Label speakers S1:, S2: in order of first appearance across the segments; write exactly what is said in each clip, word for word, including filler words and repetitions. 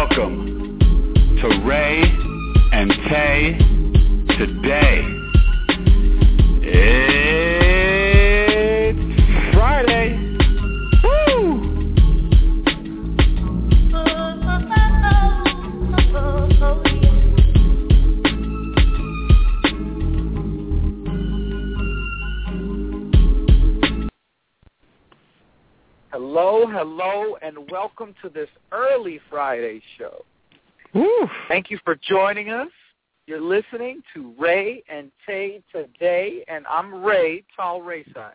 S1: Welcome to Ray and Tay Today. It's Friday. Woo!
S2: Hello, hello, and welcome to this early Friday show.
S1: Woo.
S2: Thank you for joining us. You're listening to Ray and Tay Today, and I'm Ray, Tall Rayside.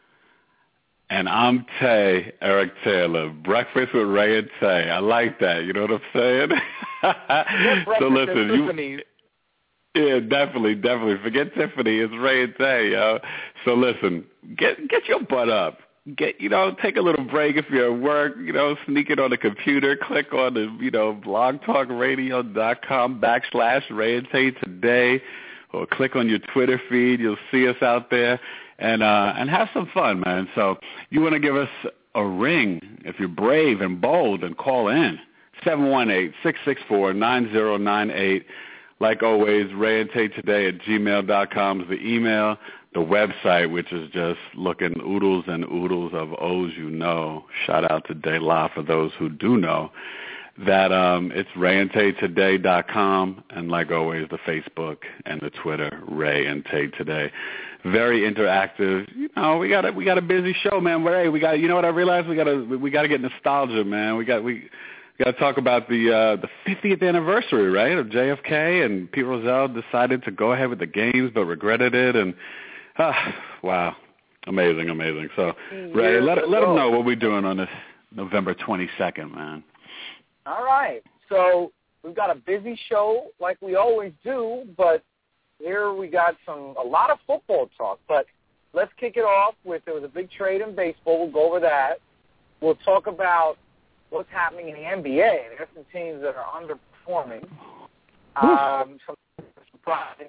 S1: And I'm Tay, Eric Taylor. Breakfast with Ray and Tay. I like that. You know what I'm saying? So listen, you, yeah, definitely, definitely. Forget Tiffany. It's Ray and Tay, yo. So listen, get get your butt up. Get, you know, take a little break if you're at work, you know, sneak it on the computer, click on the, you know, blogtalkradio.com backslash Ray and Tay Today, or click on your Twitter feed. You'll see us out there, and uh, and have some fun, man. So you want to give us a ring, if you're brave and bold, and call in, seven one eight, six six four, nine zero nine eight. Like always, Ray and Tay Today at gmail dot com is the email. The website, which is just looking oodles and oodles of O's, you know. Shout out to De La for those who do know. That um, it's ray and tay today dot com, and like always, the Facebook and the Twitter, Ray and Tay Today. Very interactive. You know, we got a, we got a busy show, man. Ray, we got. You know what I realized? We got to we got to get nostalgia, man. We got we. We got to talk about the uh, the fiftieth anniversary, right, of J F K, and Pete Rozelle decided to go ahead with the games, but regretted it, and ah, wow, amazing, amazing. So, Ray, let let them know what we're doing on this November twenty-second, man.
S2: All right, so we've got a busy show like we always do, but here we got some a lot of football talk. But let's kick it off with there was a big trade in baseball. We'll go over that. We'll talk about what's happening in the N B A. There's some teams that are underperforming. Um, some surprising.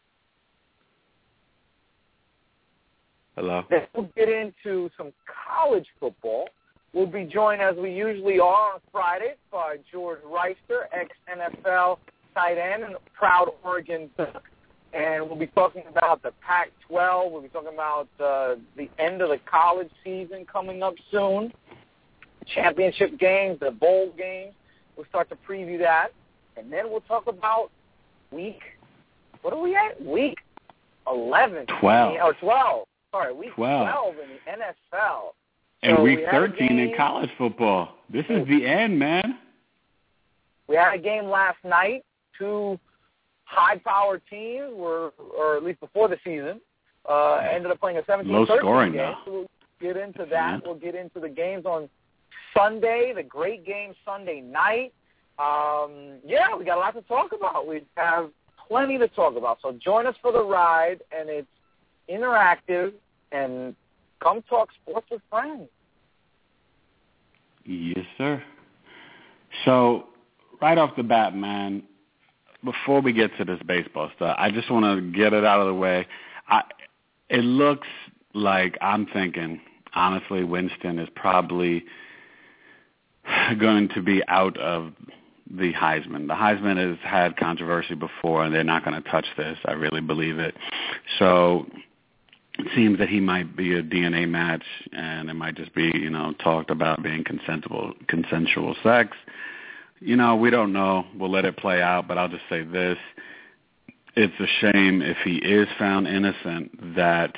S1: Hello.
S2: Then we'll get into some college football. We'll be joined, as we usually are on Friday, by George Reister, ex-N F L tight end and proud Oregon Duck. And we'll be talking about the Pac twelve. We'll be talking about uh, the end of the college season coming up soon. Championship games, the bowl games. We'll start to preview that. And then we'll talk about week, what are we at? Week eleven.
S1: twelve.
S2: Or twelve. Sorry, week
S1: twelve.
S2: twelve in the N F L.
S1: And
S2: so
S1: week thirteen in college football. This is the end, man.
S2: We had a game last night. Two high-powered teams were, or at least before the season, uh, ended up playing a seventeen thirteen game. So we'll get into that. Yeah. We'll get into the games on Sunday, the great game Sunday night. Um, yeah, we got a lot to talk about. We have plenty to talk about. So join us for the ride, and it's interactive, and come talk sports with friends.
S1: Yes, sir. So right off the bat, man, before we get to this baseball stuff, I just want to get it out of the way. I, it looks like I'm thinking, honestly, Winston is probably going to be out of the Heisman. The Heisman has had controversy before, and they're not going to touch this. I really believe it. So it seems that he might be a D N A match, and it might just be, you know, talked about being consensual, consensual sex. You know, we don't know. We'll let it play out, but I'll just say this. It's a shame if he is found innocent that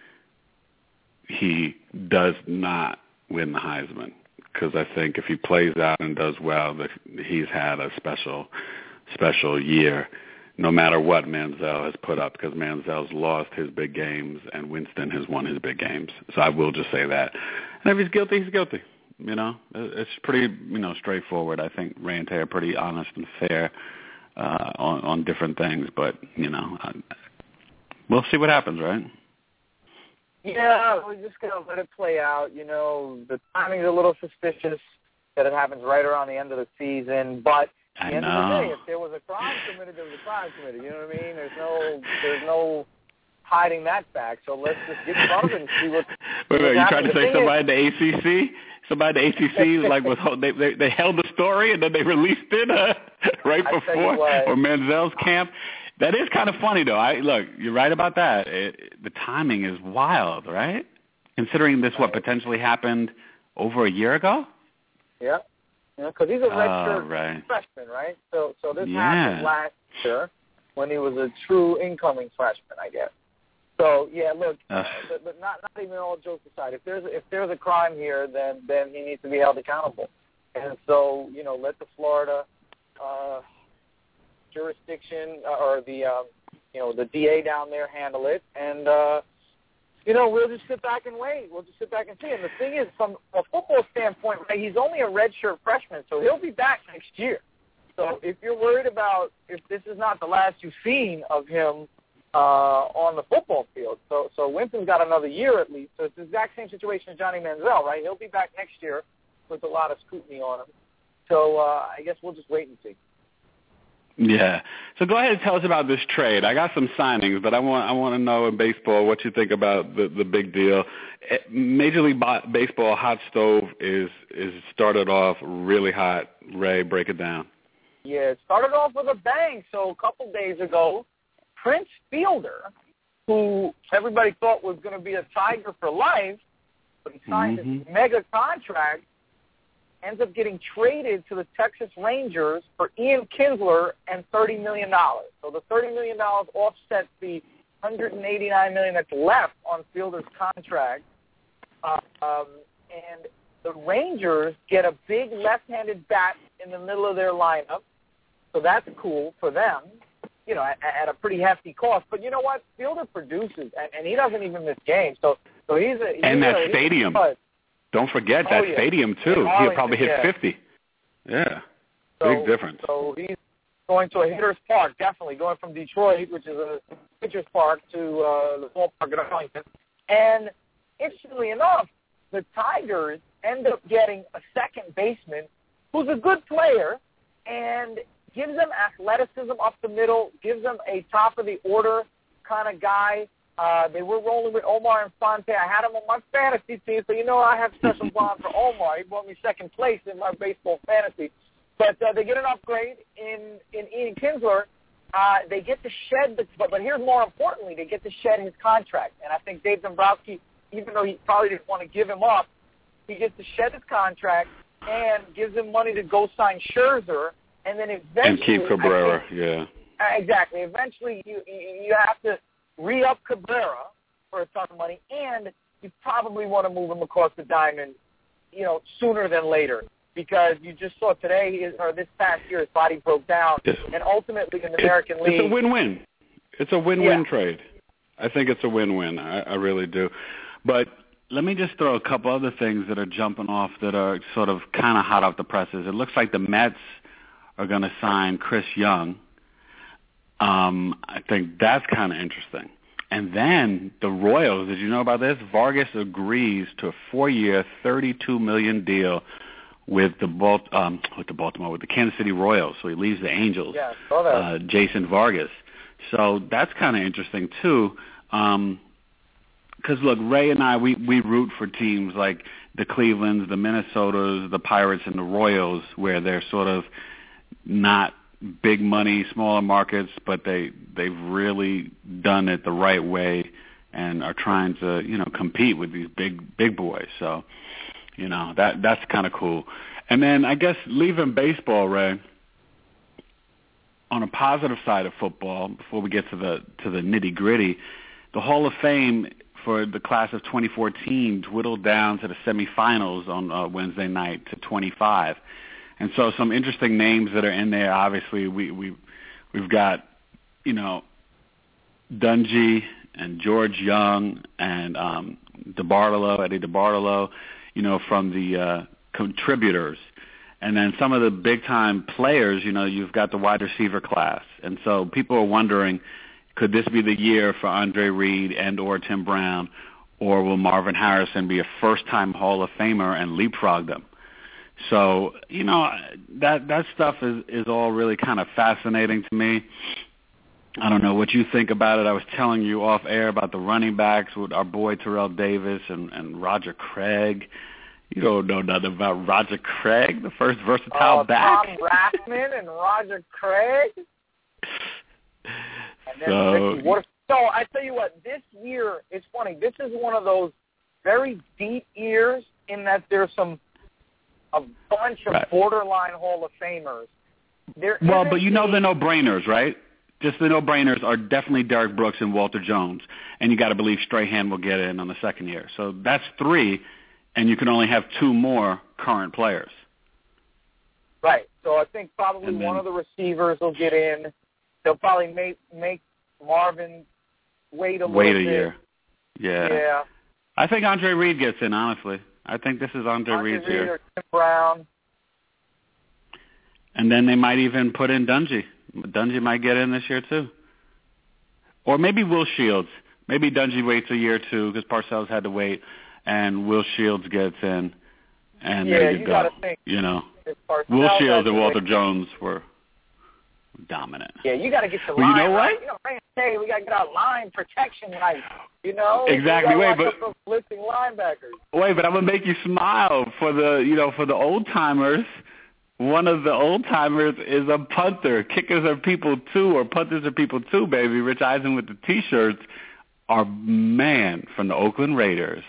S1: he does not win the Heisman, because I think if he plays out and does well, that he's had a special, special year, no matter what Manziel has put up, because Manziel's lost his big games and Winston has won his big games. So I will just say that. And if he's guilty, he's guilty. You know, it's pretty, you know, straightforward. I think Ray and Tay are pretty honest and fair uh, on, on different things, but, you know, I, we'll see what happens, right?
S2: Yeah, we're just going to let it play out. You know, the timing's a little suspicious that it happens right around the end of the season, but at the end of the day, if there was a crime committed, there was a crime committed. You know what I mean? There's no, there's no hiding that fact. So let's just get started and see what.
S1: Wait, wait, you trying to say somebody
S2: is,
S1: at the A C C? Somebody at the A C C like was they, they they held the story, and then they released it uh, right before or Manziel's camp. That is kind of funny, though. I look, you're right about that. It, the timing is wild, right? Considering this, what potentially happened over a year ago.
S2: Yeah, because yeah, he's a redshirt
S1: oh, right.
S2: freshman, right? So, so this
S1: yeah.
S2: happened last year when he was a true incoming freshman, I guess. So yeah, look, uh, but, but not not even all jokes aside. If there's if there's a crime here, then then he needs to be held accountable. And so you know, let the Florida uh, jurisdiction uh, or the um, you know the D A down there handle it, and uh, you know we'll just sit back and wait. We'll just sit back and see. And the thing is, from a football standpoint, right, he's only a redshirt freshman, so he'll be back next year. So if you're worried about if this is not the last you've seen of him uh, on the football field, so so Winston's got another year at least. So it's the exact same situation as Johnny Manziel, right? He'll be back next year with a lot of scrutiny on him. So uh, I guess we'll just wait and see.
S1: Yeah. So go ahead and tell us about this trade. I got some signings, but I want I want to know in baseball what you think about the, the big deal. Major League Baseball hot stove is is started off really hot. Ray, break it down.
S2: Yeah, it started off with a bang. So a couple days ago, Prince Fielder, who everybody thought was going to be a Tiger for life, but he signed
S1: mm-hmm.
S2: this mega contract, ends up getting traded to the Texas Rangers for Ian Kinsler and thirty million dollars. So the thirty million dollars offsets the one hundred eighty-nine million dollars that's left on Fielder's contract. Uh, um, and the Rangers get a big left-handed bat in the middle of their lineup. So that's cool for them, you know, at, at a pretty hefty cost. But you know what? Fielder produces, and, and he doesn't even miss games. So, so he's a he's
S1: and that
S2: a,
S1: stadium.
S2: He's
S1: Don't forget
S2: oh,
S1: that
S2: yeah.
S1: stadium too.
S2: Yeah,
S1: He'll probably hit
S2: yeah.
S1: fifty. Yeah,
S2: so,
S1: big difference.
S2: So he's going to a hitter's park, definitely going from Detroit, which is a pitcher's park, to uh, the ballpark at Arlington. And interestingly enough, the Tigers end up getting a second baseman who's a good player and gives them athleticism up the middle, gives them a top-of-the-order kind of guy. Uh, they were rolling with Omar Infante. I had him on my fantasy team, so you know I have special bond for Omar. He brought me second place in my baseball fantasy. But uh, they get an upgrade in, in Ian Kinsler. Uh, they get to shed the but, – but here's more importantly, they get to shed his contract. And I think Dave Dombrowski, even though he probably didn't want to give him up, he gets to shed his contract and gives him money to go sign Scherzer. And then eventually,
S1: and keep Cabrera,
S2: think,
S1: yeah,
S2: exactly. Eventually, you you have to re-up Cabrera for a ton of money, and you probably want to move him across the diamond, you know, sooner than later, because you just saw today or this past year his body broke down,
S1: yes.
S2: and ultimately in the American
S1: it's,
S2: League,
S1: it's a win-win. It's a win-win
S2: yeah.
S1: trade. I think it's a win-win. I, I really do. But let me just throw a couple other things that are jumping off that are sort of kind of hot off the presses. It looks like the Mets are going to sign Chris Young. Um, I think that's kind of interesting. And then the Royals, did you know about this? Vargas agrees to a four-year, thirty-two million dollars deal with the Balt- um, with the Baltimore, with the Kansas City Royals. So he leaves the Angels.
S2: Yeah, saw that.
S1: Uh, Jason Vargas. So that's kind of interesting too. Um, Because, look, Ray and I, we, we root for teams like the Clevelands, the Minnesotas, the Pirates, and the Royals, where they're sort of not big money, smaller markets, but they, they've really done it the right way and are trying to, you know, compete with these big big boys. So, you know, that that's kind of cool. And then I guess leaving baseball, Ray, on a positive side of football, before we get to the to the nitty-gritty, the Hall of Fame for the class of twenty fourteen dwindled down to the semifinals on uh, Wednesday night to twenty-five. And so some interesting names that are in there. Obviously, we, we, we've got, you know, Dungy and George Young and um, DeBartolo, Eddie DeBartolo, you know, from the uh, contributors. And then some of the big-time players, you know, you've got the wide receiver class. And so people are wondering, could this be the year for Andre Reed and or Tim Brown, or will Marvin Harrison be a first-time Hall of Famer and leapfrog them? So, you know, that that stuff is, is all really kind of fascinating to me. I don't know what you think about it. I was telling you off air about the running backs with our boy Terrell Davis and, and Roger Craig. You don't know nothing about Roger Craig, the first versatile
S2: uh,
S1: back.
S2: Tom Brackman and Roger Craig. And then
S1: so,
S2: Ricky Water. So I tell you what, this year, it's funny. This is one of those very deep years in that there's some a bunch of
S1: right.
S2: borderline Hall of Famers. There
S1: well, but you know the no-brainers, right? Just the no-brainers are definitely Derek Brooks and Walter Jones, and you got to believe Strahan will get in on the second year. So that's three, and you can only have two more current players.
S2: Right. So I think probably
S1: then,
S2: one of the receivers will get in. They'll probably make make Marvin wait a
S1: wait
S2: little
S1: a
S2: bit.
S1: year. Yeah.
S2: Yeah.
S1: I think Andre Reed gets in, honestly. I think this is Andre,
S2: Andre
S1: Reed's
S2: Reed
S1: year.
S2: Or Tim Brown.
S1: And then they might even put in Dungy. Dungy might get in this year, too. Or maybe Will Shields. Maybe Dungy waits a year, too, because Parcells had to wait, and Will Shields gets in. And
S2: yeah,
S1: there you,
S2: you
S1: go.
S2: gotta think.
S1: You know,
S2: Parcells
S1: Will Shields and Walter
S2: wait.
S1: Jones were dominant.
S2: Yeah, you got to get your
S1: well,
S2: line
S1: you know
S2: right.
S1: What?
S2: You know, man, hey, we got to get our line protection right. You know,
S1: exactly. Wait, but
S2: those blitzing linebackers.
S1: Wait, but I'm gonna make you smile for the, you know, for the old timers. One of the old timers is a punter. Kickers are people too, or punters are people too, baby. Rich Eisen with the T-shirts. Our man from the Oakland Raiders,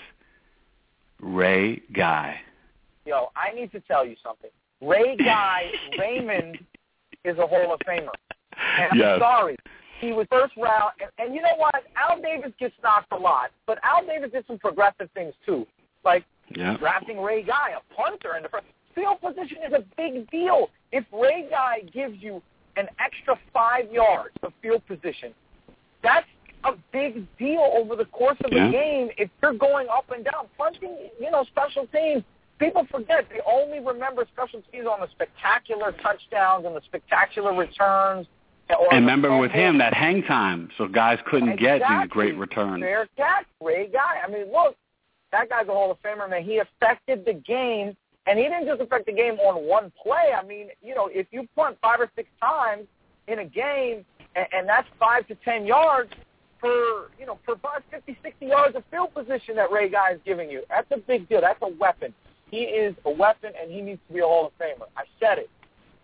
S1: Ray Guy.
S2: Yo, I need to tell you something. Ray Guy Raymond is a Hall of Famer. And
S1: yes.
S2: I'm sorry. He was first round. And, and you know what? Al Davis gets knocked a lot. But Al Davis did some progressive things, too. Like
S1: yeah.
S2: drafting Ray Guy, a punter in the first. Field position is a big deal. If Ray Guy gives you an extra five yards of field position, that's a big deal over the course of
S1: yeah.
S2: the game. If you're going up and down, punting, you know, special teams, people forget. They only remember special teams on the spectacular touchdowns and the spectacular returns. Or
S1: and remember with him, that hang time, so guys couldn't
S2: exactly.
S1: get these great returns.
S2: Fair catch, Ray Guy. I mean, look, that guy's a Hall of Famer, man. He affected the game. And he didn't just affect the game on one play. I mean, you know, if you punt five or six times in a game, and, and that's five to ten yards per, you know, per fifty, sixty yards of field position that Ray Guy is giving you, that's a big deal. That's a weapon. He is a weapon, and he needs to be a Hall of Famer. I said it.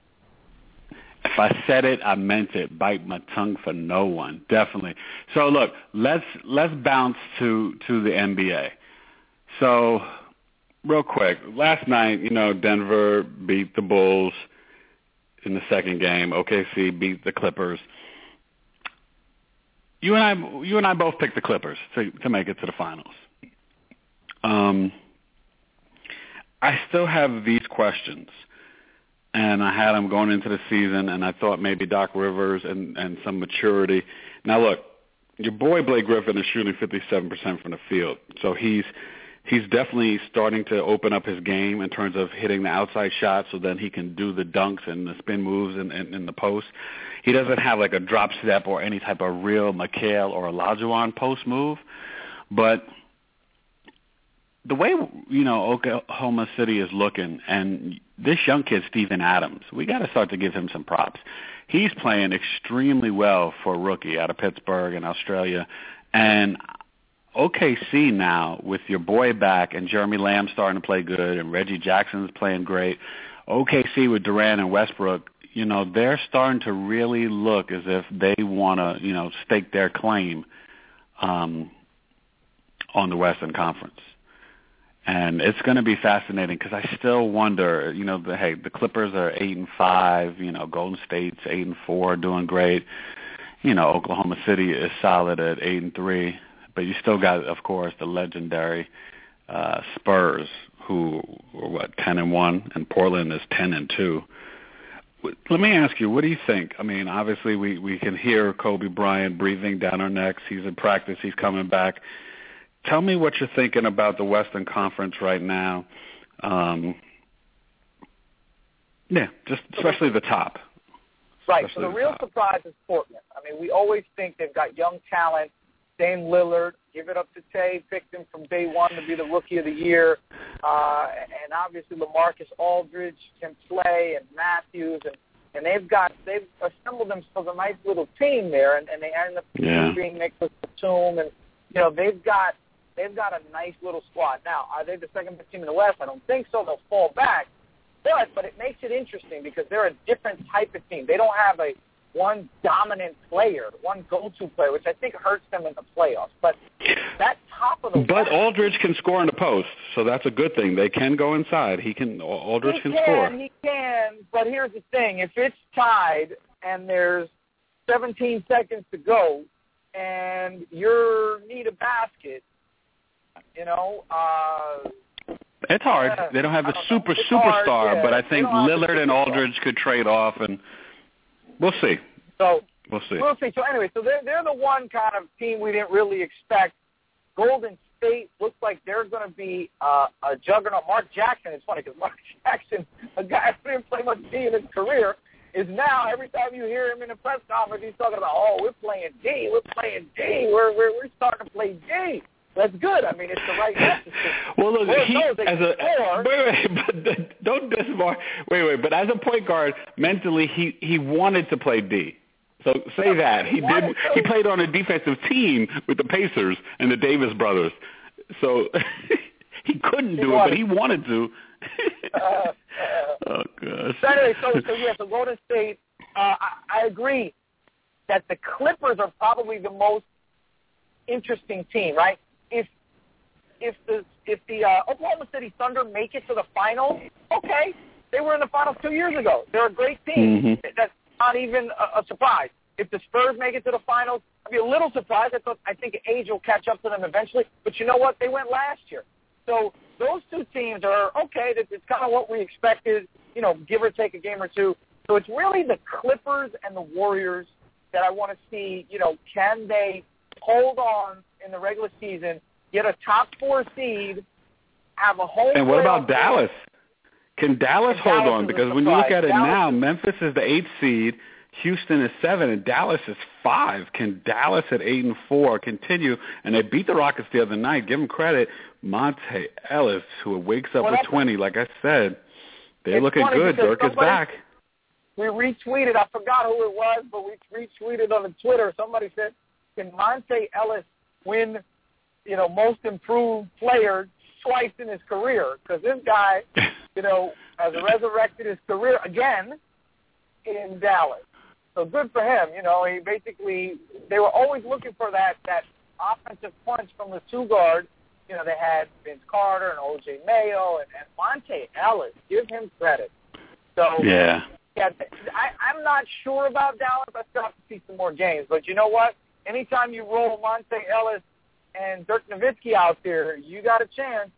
S1: If I said it, I meant it. Bite my tongue for no one. Definitely. So, look, let's let's bounce to, to the N B A. So, real quick, last night, you know, Denver beat the Bulls in the second game. O K C beat the Clippers. You and I, you and I both picked the Clippers to, to make it to the finals. Um, I still have these questions, and I had them going into the season, and I thought maybe Doc Rivers and, and some maturity. Now, look, your boy Blake Griffin is shooting fifty-seven percent from the field, so he's He's definitely starting to open up his game in terms of hitting the outside shot so then he can do the dunks and the spin moves in, in, in the post. He doesn't have like a drop step or any type of real Mikal or Olajuwon post move. But the way, you know, Oklahoma City is looking, and this young kid, Steven Adams, we got to start to give him some props. He's playing extremely well for a rookie out of Pittsburgh and Australia. And O K C now, with your boy back and Jeremy Lamb starting to play good and Reggie Jackson's playing great, O K C with Durant and Westbrook, you know, they're starting to really look as if they want to, you know, stake their claim um, on the Western Conference. And it's going to be fascinating because I still wonder, you know, the, hey, the Clippers are eight and five, you know, Golden State's eight and four, doing great. You know, Oklahoma City is solid at eight and three. But you still got, of course, the legendary uh, Spurs, who were, what, ten and one, and Portland is ten and two. Let me ask you, what do you think? I mean, obviously we, we can hear Kobe Bryant breathing down our necks. He's in practice. He's coming back. Tell me what you're thinking about the Western Conference right now. Um, yeah, just especially the top.
S2: Right,
S1: especially
S2: so the,
S1: the
S2: real
S1: top.
S2: surprise is Portland. I mean, we always think they've got young talent. Dame Lillard, give it up to Tay, picked him from day one to be the Rookie of the Year. Uh, and obviously LaMarcus Aldridge can play, and Matthews, and, and they've got they've assembled themselves a nice little team there, and, and they end up
S1: yeah.
S2: being Nicholas Batum, and you know they've got they've got a nice little squad. Now, are they the second best team in the West? I don't think so. They'll fall back. But, but it makes it interesting because they're a different type of team. They don't have a one dominant player, one go-to player, which I think hurts them in the playoffs. But that top of the
S1: But
S2: West,
S1: Aldridge can score in the post, so that's a good thing. They can go inside. He can. Aldridge
S2: he
S1: can,
S2: can
S1: score.
S2: He can, but here's the thing. If it's tied and there's seventeen seconds to go and you need a basket, you know, uh,
S1: it's hard.
S2: Yeah,
S1: they don't have a
S2: don't
S1: super
S2: it's
S1: superstar,
S2: hard, yeah.
S1: but I think Lillard and Aldridge could trade off, and we'll see.
S2: So
S1: we'll see.
S2: We'll see. So anyway, so they're they're the one kind of team we didn't really expect. Golden State looks like they're going to be uh, a juggernaut. Mark Jackson, it's funny because Mark Jackson, a guy who didn't play much D in his career, is now every time you hear him in a press conference, he's talking about, oh, we're playing D, we're playing D, we're we're, we're starting to play D. That's good. I mean, it's the right message.
S1: Well, look,
S2: Lord
S1: he
S2: knows
S1: as a
S2: score.
S1: wait, wait, but don't disbar. Wait, wait, but as a point guard, mentally, he he wanted to play D. So say that he did. He played on a defensive team with the Pacers and the Davis brothers. So he couldn't
S2: he
S1: do
S2: wanted.
S1: it, but he wanted to.
S2: uh, uh,
S1: oh gosh.
S2: So anyway, so so yeah, so Golden State. Uh, I, I agree that the Clippers are probably the most interesting team, right? If if the if the uh, Oklahoma City Thunder make it to the finals, okay, they were in the finals two years ago. They're a great team.
S1: Mm-hmm.
S2: That's not even a, a surprise. If the Spurs make it to the finals, I'd be a little surprised. I thought I think age will catch up to them eventually. But you know what? They went last year. So those two teams are okay. That it's kind of what we expected. You know, give or take a game or two. So it's really the Clippers and the Warriors that I want to see. You know, can they hold on in the regular season, get a top four seed, have a home.
S1: And what about
S2: game?
S1: Dallas? Can Dallas
S2: and
S1: hold
S2: Dallas
S1: on?
S2: is
S1: Because when you look at it
S2: Dallas
S1: now,
S2: is,
S1: Memphis is the eighth seed, Houston is seven, and Dallas is five. Can Dallas at eight and four continue? And they beat the Rockets the other night. Give them credit. Monte Ellis, who wakes up
S2: well,
S1: with twenty, like I said, they're looking
S2: funny
S1: good. Dirk is back.
S2: We retweeted. I forgot who it was, but we retweeted on the Twitter. Somebody said, "Can Monte Ellis win, you know, most improved player twice in his career?" Because this guy, you know, has resurrected his career again in Dallas. So good for him. You know, he basically, they were always looking for that, that offensive punch from the two guard. You know, they had Vince Carter and O J Mayo and, and Monte Ellis. Give him credit. So,
S1: yeah.
S2: yeah I, I'm not sure about Dallas. I still have to see some more games. But you know what? Anytime you roll Monte Ellis and Dirk Nowitzki out there, you got a chance.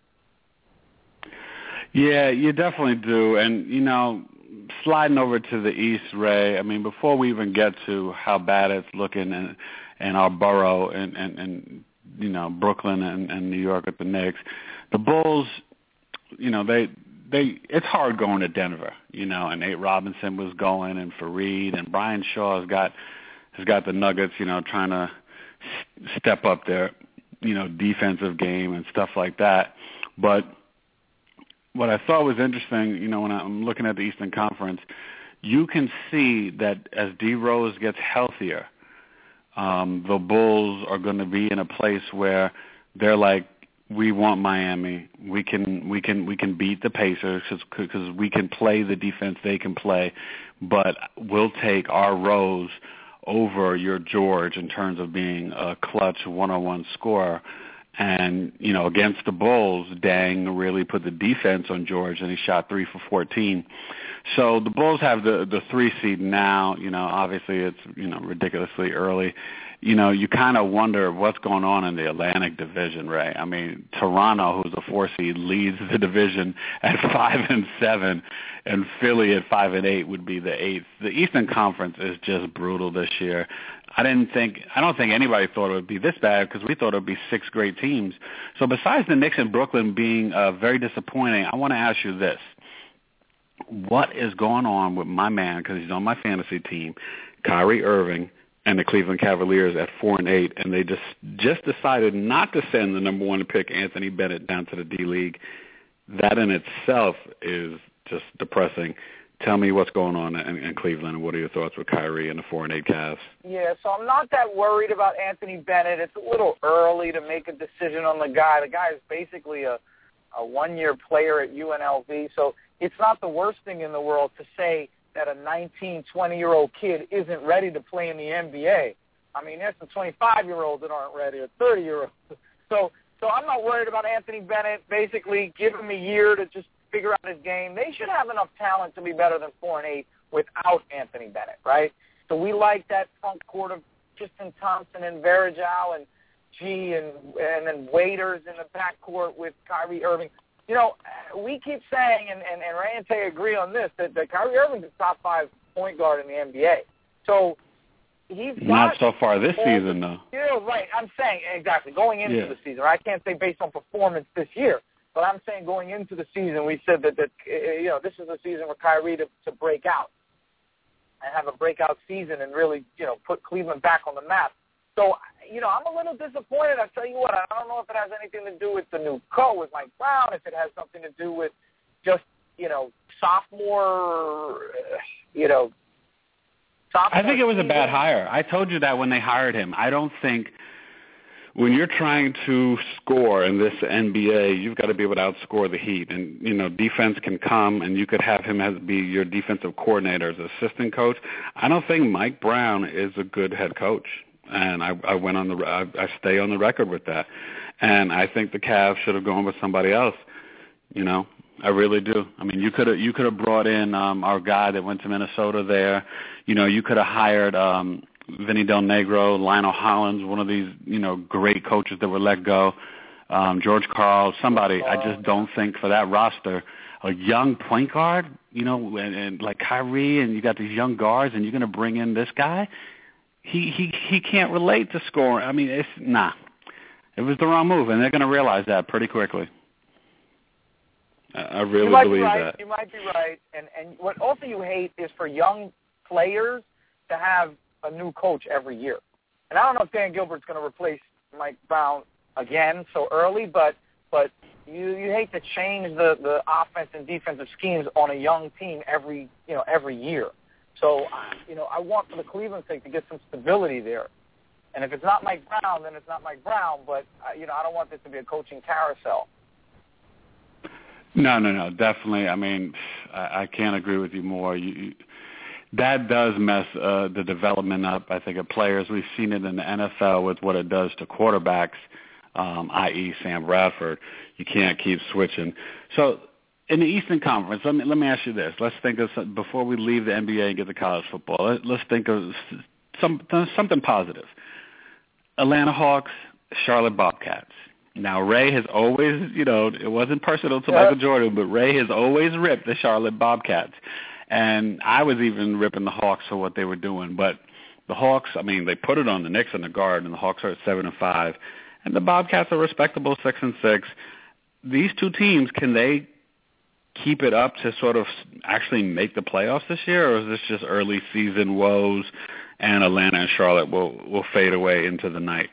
S1: Yeah, you definitely do. And, you know, sliding over to the East, Ray, I mean, before we even get to how bad it's looking in, in our borough and, and, and you know, Brooklyn and, and New York at the Knicks, the Bulls, you know, they they it's hard going to Denver, you know, and Nate Robinson was going and Fareed and Brian Shaw has got has got the Nuggets, you know, trying to step up their, you know, defensive game and stuff like that. But what I thought was interesting, you know, when I'm looking at the Eastern Conference, you can see that as D Rose gets healthier, um, the Bulls are going to be in a place where they're like, we want Miami. We can we can we can beat the Pacers because we can play the defense they can play, but we'll take our Rose over your George in terms of being a clutch one-on-one scorer. And, you know, against the Bulls, Dang really put the defense on George, and he shot three for fourteen. So the Bulls have the the three seed now. You know, obviously it's, you know, ridiculously early. You know, you kind of wonder what's going on in the Atlantic Division, Ray. I mean, Toronto, who's a four seed, leads the division at five and seven, and Philly at five and eight would be the eighth. The Eastern Conference is just brutal this year. I didn't think, I don't think anybody thought it would be this bad because we thought it would be six great teams. So besides the Knicks and Brooklyn being uh, very disappointing, I want to ask you this. What is going on with my man, because he's on my fantasy team, Kyrie Irving, and the Cleveland Cavaliers at four and eight, and they just just decided not to send the number one pick, Anthony Bennett, down to the D League. That in itself is just depressing. tell me what's going on in, in Cleveland, and what are your thoughts with Kyrie and the four and eight Cavs?
S2: Yeah, so I'm not that worried about Anthony Bennett. It's a little early to make a decision on the guy. The guy is basically a, a one-year player at U N L V, so it's not the worst thing in the world to say that a nineteen, twenty-year-old kid isn't ready to play in the N B A. I mean, there's some twenty-five-year-olds that aren't ready, or thirty-year-olds. So, so I'm not worried about Anthony Bennett. Basically, give him a year to just figure out his game. They should have enough talent to be better than four and eight without Anthony Bennett, right? So we like that front court of Tristan Thompson and Varejao and G and and then Waiters in the backcourt with Kyrie Irving. You know, we keep saying, and, and, and Ray and Tay agree on this, that, that Kyrie Irving's a top five point guard in the N B A. So he's
S1: not so far this season, though.
S2: Yeah, right. I'm saying exactly going into
S1: yeah.
S2: the season. I can't say based on performance this year, but I'm saying going into the season, we said that that you know this is a season for Kyrie to, to break out and have a breakout season and really you know put Cleveland back on the map. So you know I'm a little disappointed. I tell you what, I don't know if it has anything to do with the new coach with Mike Brown, if it has something to do with just you know sophomore, you know.
S1: I think it was a bad hire. I told you that when they hired him. I don't think when you're trying to score in this N B A, you've got to be able to outscore the Heat. And, you know, defense can come, and you could have him as be your defensive coordinator as assistant coach. I don't think Mike Brown is a good head coach. And I, I went on the I, I stay on the record with that. And I think the Cavs should have gone with somebody else, you know. I really do. I mean, you could have you could have brought in um, our guy that went to Minnesota there. You know, you could have hired um, Vinny Del Negro, Lionel Hollins, one of these you know great coaches that were let go. Um, George Karl, somebody. I just don't think for that roster, a young point guard, you know, and, and like Kyrie, and you got these young guards, and you're going to bring in this guy. He he he can't relate to scoring. I mean, it's nah. It was the wrong move, and they're going to realize that pretty quickly. I really
S2: you might
S1: believe
S2: be right.
S1: that.
S2: You might be right. And and what also you hate is for young players to have a new coach every year. And I don't know if Dan Gilbert's going to replace Mike Brown again so early, but but you you hate to change the, the offense and defensive schemes on a young team every you know every year. So you know I want for the Cleveland sake to get some stability there. And if it's not Mike Brown, then it's not Mike Brown. But uh, you know I don't want this to be a coaching carousel.
S1: No, no, no, definitely. I mean, I, I can't agree with you more. You, you, that does mess uh, the development up, I think, of players. We've seen it in the N F L with what it does to quarterbacks, um, that is. Sam Bradford. You can't keep switching. So in the Eastern Conference, let me, let me ask you this. Let's think of some, before we leave the N B A and get to college football, let, let's think of some, something positive. Atlanta Hawks, Charlotte Bobcats. Now, Ray has always, you know, it wasn't personal to Michael Jordan, but Ray has always ripped the Charlotte Bobcats. And I was even ripping the Hawks for what they were doing. But the Hawks, I mean, they put it on the Knicks and the Guard, and the Hawks are at seven and five. And the Bobcats are respectable six and six. These two teams, can they keep it up to sort of actually make the playoffs this year, or is this just early season woes and Atlanta and Charlotte will, will fade away into the night?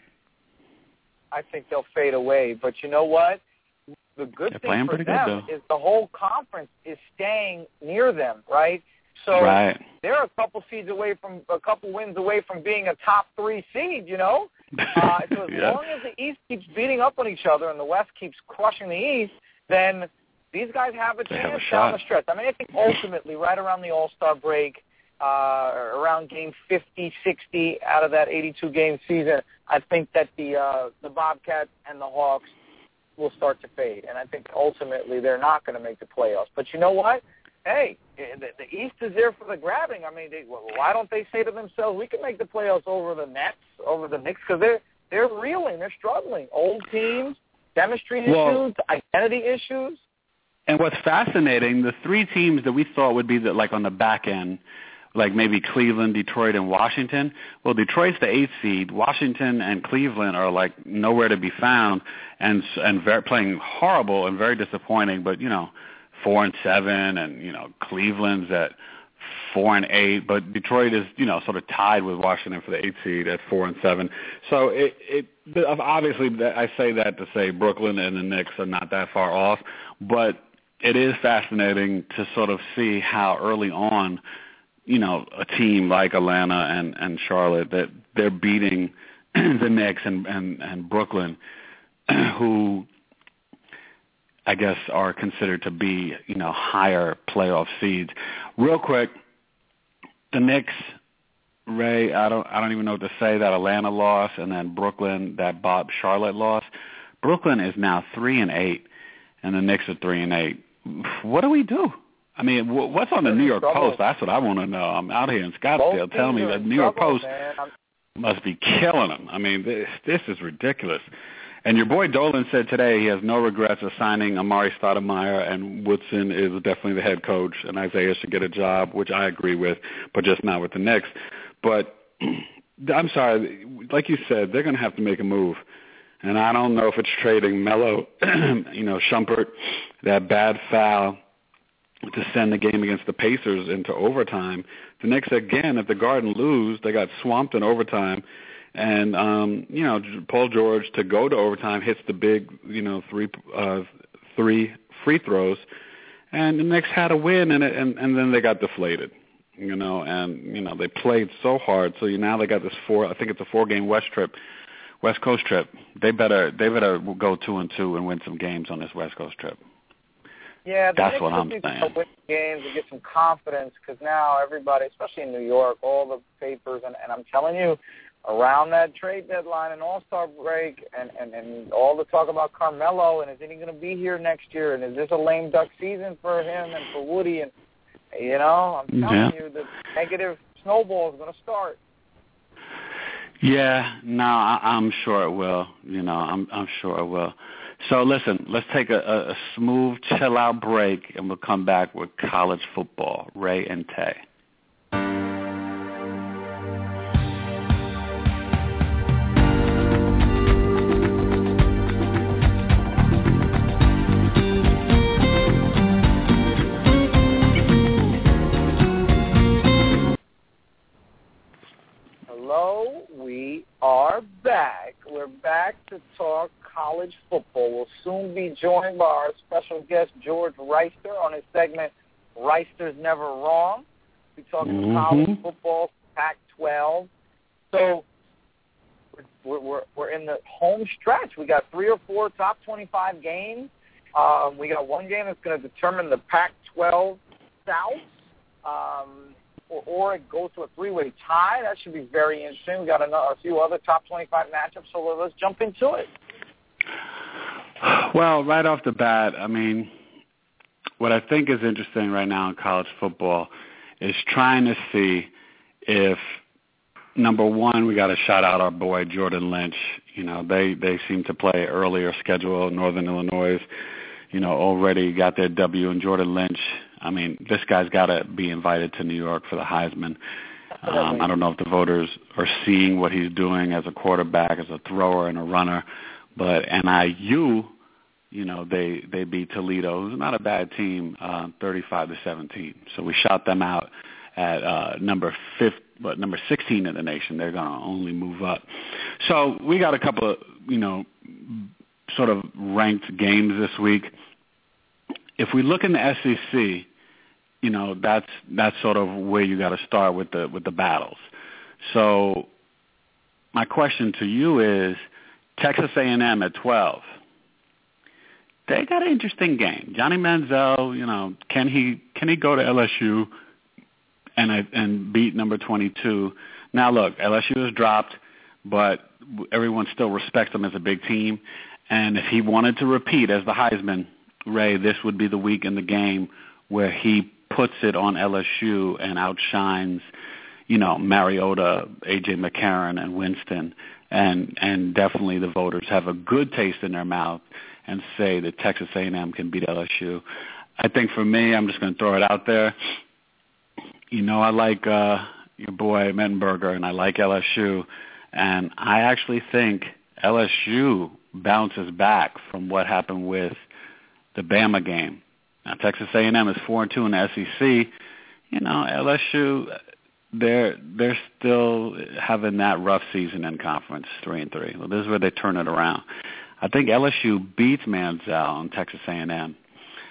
S2: I think they'll fade away. But you know what? The good
S1: They're
S2: thing for them
S1: good,
S2: is the whole conference is staying near them, right? So
S1: right.
S2: they're a couple seeds away from a couple wins away from being a top three seed, you know? Uh, so as
S1: yeah.
S2: long as the East keeps beating up on each other and the West keeps crushing the East, then these guys have a
S1: they
S2: chance
S1: have a
S2: down
S1: shot.
S2: the stretch. I mean, I think ultimately right around the All-Star break, uh, around game fifty, sixty out of that eighty-two game season, I think that the uh, the Bobcats and the Hawks will start to fade. And I think ultimately they're not going to make the playoffs. But you know what? Hey, the, the East is there for the grabbing. I mean, they, why don't they say to themselves, we can make the playoffs over the Nets, over the Knicks, because they're, they're reeling, they're struggling. Old teams, chemistry
S1: well,
S2: issues, identity issues.
S1: And what's fascinating, the three teams that we thought would be the, like on the back end, like maybe Cleveland, Detroit, and Washington. Well, Detroit's the eighth seed. Washington and Cleveland are like nowhere to be found, and and very, playing horrible and very disappointing. But you know, four and seven, and you know Cleveland's at four and eight. But Detroit is you know sort of tied with Washington for the eighth seed at four and seven. So it it obviously I say that to say Brooklyn and the Knicks are not that far off, but it is fascinating to sort of see how early on, you know, a team like Atlanta and, and Charlotte, that they're beating the Knicks and, and, and Brooklyn, who I guess are considered to be, you know, higher playoff seeds. Real quick, the Knicks, Ray, I don't I don't even know what to say. That Atlanta loss, and then Brooklyn, that Bob Charlotte loss. Brooklyn is now three and eight, and the Knicks are three and eight. What do we do? I mean, what's on the New York Post? That's what I want to know. I'm out here in Scottsdale. Tell me that New York Post must be killing them. I mean, this this is ridiculous. And your boy Dolan said today he has no regrets of signing Amari Stoudemire, and Woodson is definitely the head coach, and Isaiah should get a job, which I agree with, but just not with the Knicks. But I'm sorry, like you said, they're going to have to make a move. And I don't know if it's trading Melo, you know, Shumpert, that bad foul to send the game against the Pacers into overtime. The Knicks, again, if the Garden lose, they got swamped in overtime. And, um, you know, Paul George, to go to overtime, hits the big, you know, three uh, three free throws. And the Knicks had a win, and, it, and, and then they got deflated, you know. And, you know, they played so hard. So now they got this four, I think it's a four-game West trip, West Coast trip. They better they better go two and two and win some games on this West Coast trip.
S2: Yeah,
S1: that's what I'm saying.
S2: To win games and get some confidence, because now everybody, especially in New York, all the papers, and, and I'm telling you, around that trade deadline and All-Star break, and, and, and all the talk about Carmelo, and is he going to be here next year, and is this a lame duck season for him and for Woody? And, you know, I'm telling
S1: yeah.
S2: you, the negative snowball is going to start.
S1: Yeah, no, I, I'm sure it will. You know, I'm, I'm sure it will. So, listen, let's take a, a, a smooth, chill-out break, and we'll come back with college football. Ray and Tay.
S2: Hello, we are back. We're back to talk college football. We'll soon be joined by our special guest, George Reister, on his segment, Reister's Never Wrong. We're talking
S1: mm-hmm.
S2: college football, Pac twelve. So we're, we're, we're in the home stretch. We got three or four top twenty-five games. Um, we got one game that's going to determine the Pac twelve South. Um Or, or it goes to a three-way tie. That should be very interesting. We got another, a few other top twenty-five matchups, so let's jump into it.
S1: Well, right off the bat, I mean, what I think is interesting right now in college football is trying to see if, number one, we got to shout out our boy Jordan Lynch. You know, they, they seem to play earlier schedule. Northern Illinois, you know, already got their W, and Jordan Lynch, I mean, this guy's got to be invited to New York for the Heisman. Um, I don't know if the voters are seeing what he's doing as a quarterback, as a thrower and a runner, but N I U, you know, they, they beat Toledo, who's not a bad team, uh, thirty-five to seventeen. So we shot them out at uh, number fifth, but number sixteen in the nation. They're going to only move up. So we got a couple of, you know, sort of ranked games this week. If we look in the S E C, you know, that's that's sort of where you got to start with the with the battles. So my question to you is, Texas A and M at twelve. They got an interesting game. Johnny Manziel, you know, can he can he go to L S U and and beat number twenty-two? Now look, L S U has dropped, but everyone still respects them as a big team. And if he wanted to repeat as the Heisman, Ray, this would be the week in the game where he puts it on L S U and outshines, you know, Mariota, A J McCarron, and Winston. And and definitely the voters have a good taste in their mouth and say that Texas A and M can beat L S U. I think for me, I'm just going to throw it out there. You know, I like uh, your boy Mettenberger, and I like L S U. And I actually think L S U bounces back from what happened with the Bama game. Now, Texas A and M is four and two in the S E C. You know, L S U, they're they're still having that rough season in conference, three and three. Well, this is where they turn it around. I think L S U beats Manziel on Texas A and M,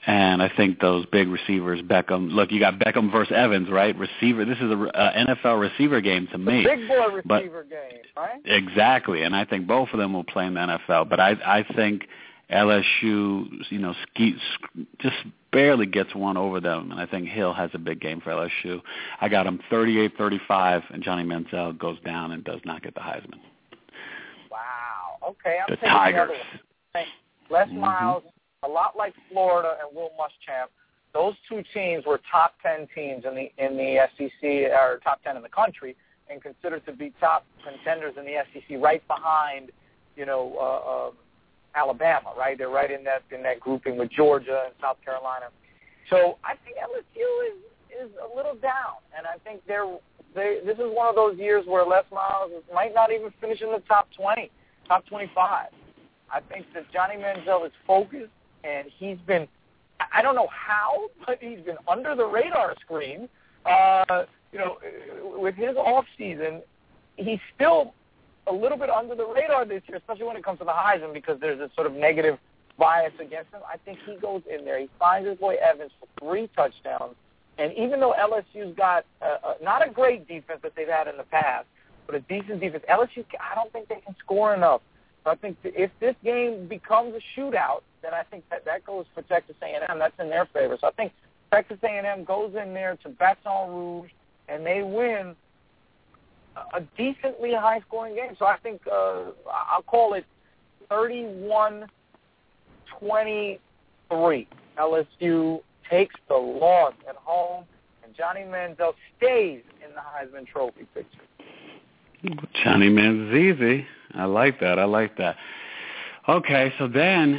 S1: And I think those big receivers, Beckham. Look, you got Beckham versus Evans, right? Receiver. This is a uh, N F L receiver game to me.
S2: Big boy receiver
S1: but,
S2: game, right?
S1: Exactly, and I think both of them will play in the N F L. But I, I think L S U, you know, ski, just barely gets one over them, and I think Hill has a big game for L S U. I got him thirty-eight thirty-five, and Johnny Manziel goes down and does not get the Heisman.
S2: Wow. Okay, I'm
S1: the
S2: taking
S1: Tigers.
S2: The other one. Les
S1: mm-hmm.
S2: Miles, a lot like Florida and Will Muschamp. Those two teams were top ten teams in the in the S E C, or top ten in the country, and considered to be top contenders in the S E C, right behind, you know, uh, uh, Alabama. Right, they're right in that in that grouping with Georgia and South Carolina. So I think L S U is is a little down, and I think they're they. This is one of those years where Les Miles might not even finish in the top twenty, top twenty-five. I think that Johnny Manziel is focused, and he's been, I don't know how, but he's been under the radar screen. Uh, you know, with his off season, he's still a little bit under the radar this year, especially when it comes to the Heisman, because there's this sort of negative bias against him. I think he goes in there. He finds his boy Evans for three touchdowns. And even though L S U's got uh, uh, not a great defense that they've had in the past, but a decent defense, L S U, I don't think they can score enough. So I think if this game becomes a shootout, then I think that that goes for Texas A and M. That's in their favor. So I think Texas A and M goes in there to Baton Rouge, and they win a decently high-scoring game. So I think uh, I'll call it thirty-one twenty-three. L S U takes the loss at home, and Johnny Manziel stays in the Heisman Trophy picture.
S1: Johnny Manzizi. I like that. I like that. Okay, so then,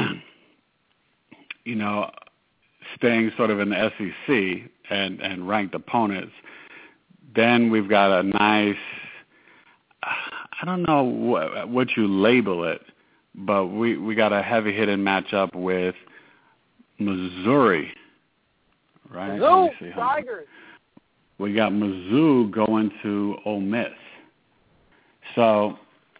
S1: you know, staying sort of in the S E C and, and ranked opponents, then we've got a nice, I don't know what, what you label it, but we, we got a heavy-hitting matchup with Missouri, right?
S2: Mizzou, Tigers.
S1: We got Mizzou going to Ole Miss. So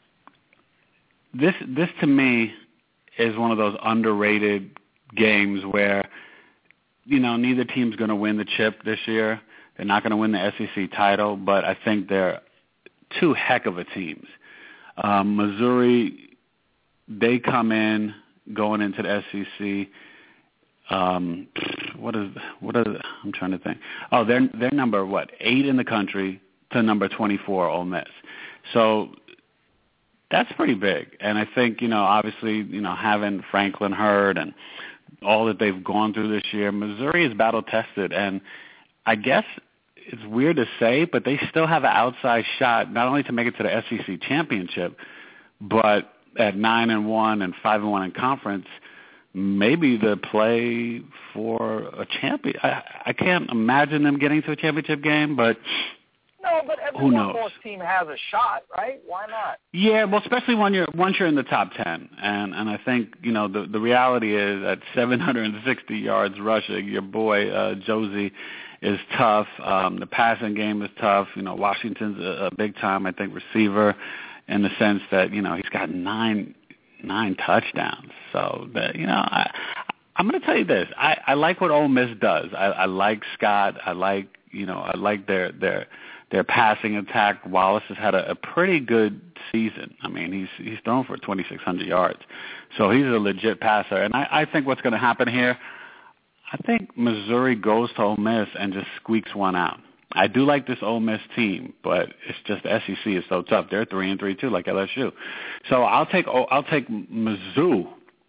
S1: this this to me is one of those underrated games where, you know, neither team's going to win the chip this year. They're not going to win the S E C title, but I think they're two heck of a teams. Um, Missouri, they come in going into the S E C. Um, what is what is I'm trying to think. Oh, they're they're number what eight in the country to number twenty-four, Ole Miss. So that's pretty big. And I think, you know, obviously, you know, having Franklin Hurd and all that they've gone through this year, Missouri is battle-tested. And I guess it's weird to say, but they still have an outside shot not only to make it to the S E C championship, but at nine and one and five and one in conference, maybe the play for a champion. I, I can't imagine them getting to a championship game, but
S2: no, but every one-loss team has a shot, right? Why not?
S1: Yeah, well, especially when you're once you're in the top ten, and and I think, you know, the the reality is at seven hundred sixty yards rushing, your boy uh, Josie is tough. Um, the passing game is tough. You know, Washington's a, a big time, I think, receiver in the sense that, you know, he's got nine nine touchdowns. So that, you know, I, I'm going to tell you this: I, I like what Ole Miss does. I, I like Scott. I like you know I like their their. Their passing attack. Wallace has had a, a pretty good season. I mean, he's he's thrown for twenty-six hundred yards. So he's a legit passer. And I, I think what's going to happen here, I think Missouri goes to Ole Miss and just squeaks one out. I do like this Ole Miss team, but it's just the S E C is so tough. They're three and three too, like L S U. So I'll take I'll take Mizzou.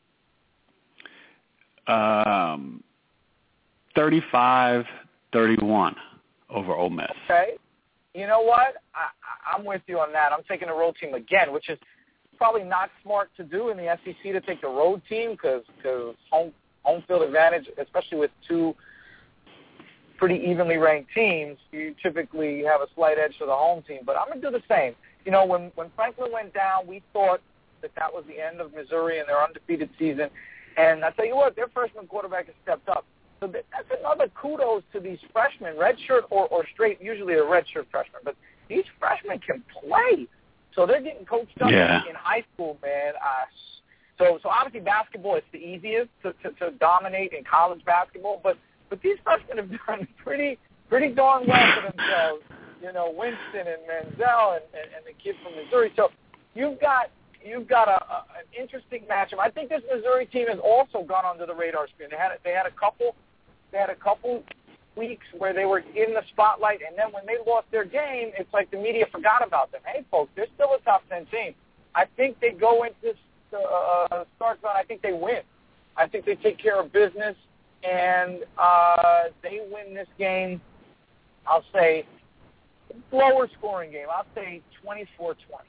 S1: Um, thirty-five thirty-one over Ole Miss.
S2: Okay. You know what? I, I'm with you on that. I'm taking the road team again, which is probably not smart to do in the S E C to take the road team because home, home field advantage, especially with two pretty evenly ranked teams, you typically have a slight edge to the home team. But I'm going to do the same. You know, when, when Franklin went down, we thought that that was the end of Missouri and their undefeated season. And I tell you what, their freshman quarterback has stepped up. So that's another kudos to these freshmen, redshirt or, or straight, usually a redshirt freshman. But these freshmen can play. So they're getting coached up
S1: yeah.
S2: in high school, man. Uh, So, so obviously basketball is the easiest to, to, to dominate in college basketball, but but these freshmen have done pretty pretty darn well for themselves. You know, Winston and Manziel and, and, and the kid from Missouri. So you've got you've got a, a, an interesting matchup. I think this Missouri team has also gone under the radar screen. They had they had a couple they had a couple weeks where they were in the spotlight, and then when they lost their game, it's like the media forgot about them. Hey, folks, they're still a top ten team. I think they go into this uh, start run. I think they win. I think they take care of business, and uh, they win this game. I'll say lower scoring game. I'll say twenty-four twenty.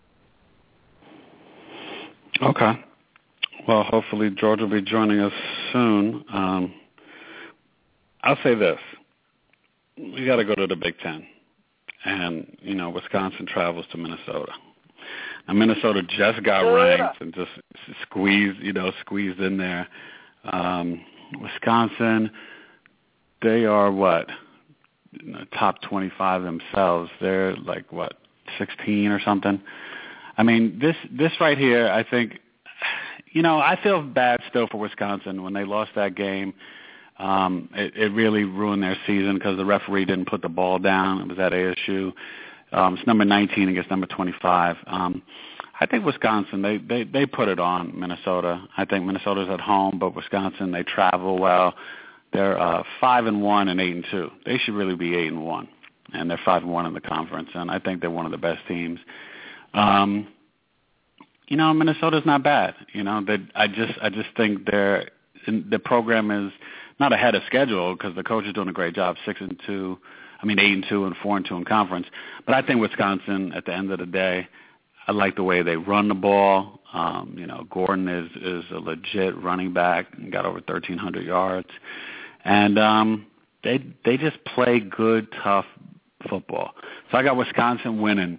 S1: Okay. Well, hopefully George will be joining us soon. Um, I'll say this. We got to go to the Big Ten. And, you know, Wisconsin travels to Minnesota. Now, Minnesota just got ranked and just squeezed, you know, squeezed in there. Um, Wisconsin, they are what? You know, top twenty-five themselves. They're like, what, sixteen or something? I mean, this this right here, I think, you know, I feel bad still for Wisconsin when they lost that game. Um, it, it really ruined their season because the referee didn't put the ball down. It was at A S U. Um, it's number nineteen against number twenty-five. Um, I think Wisconsin, they, they, they put it on Minnesota. I think Minnesota's at home, but Wisconsin, they travel well. They're uh, five and one and eight and two. They should really be eight and one, and they're five and one in the conference. And I think they're one of the best teams. Um, you know, Minnesota's not bad. You know, they, I just I just think their the program is not ahead of schedule because the coach is doing a great job, six and two. I mean, eight and two and four and two in conference. But I think Wisconsin, at the end of the day, I like the way they run the ball. Um, you know, Gordon is is a legit running back and got over thirteen hundred yards, and um, they they just play good, tough football. So I got Wisconsin winning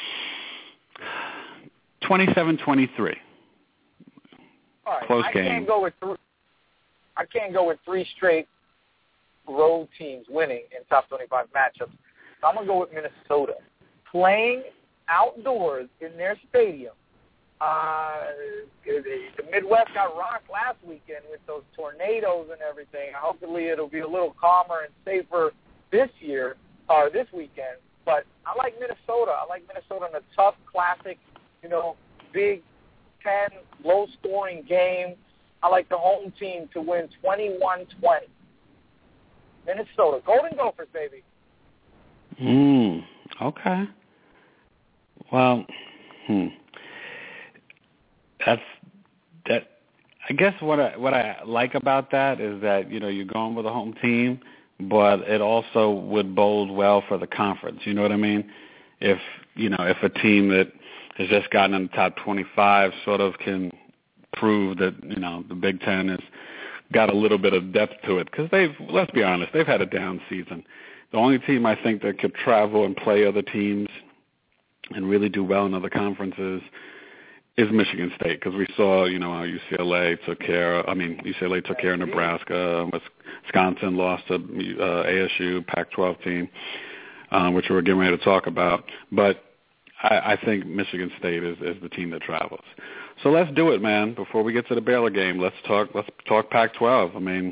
S1: twenty-seven twenty-three.
S2: All right.
S1: Close
S2: I
S1: game.
S2: Can't go with th- I can't go with three straight road teams winning in top twenty-five matchups. So I'm going to go with Minnesota. Playing outdoors in their stadium. Uh, the Midwest got rocked last weekend with those tornadoes and everything. Hopefully it'll be a little calmer and safer this year, or this weekend. But I like Minnesota. I like Minnesota in a tough, classic, you know, Big Ten, low-scoring game. I like the home team to win twenty-one twenty. Minnesota. Golden Gophers, baby.
S1: Hmm. Okay. Well, hmm. That's that. I guess what I what I like about that is that, you know, you're going with a home team, but it also would bode well for the conference. You know what I mean? If you know if a team that has just gotten in the top twenty-five sort of can prove that, you know, the Big Ten has got a little bit of depth to it, because they've, let's be honest, they've had a down season. The only team I think that could travel and play other teams and really do well in other conferences is Michigan State, because we saw, you know, how U C L A took care, I mean, U C L A took care of Nebraska, Wisconsin lost to uh, A S U, Pac twelve team, um, which we're getting ready to talk about. But I, I think Michigan State is, is the team that travels. So let's do it, man. Before we get to the Baylor game, let's talk. Let's talk Pac twelve. I mean,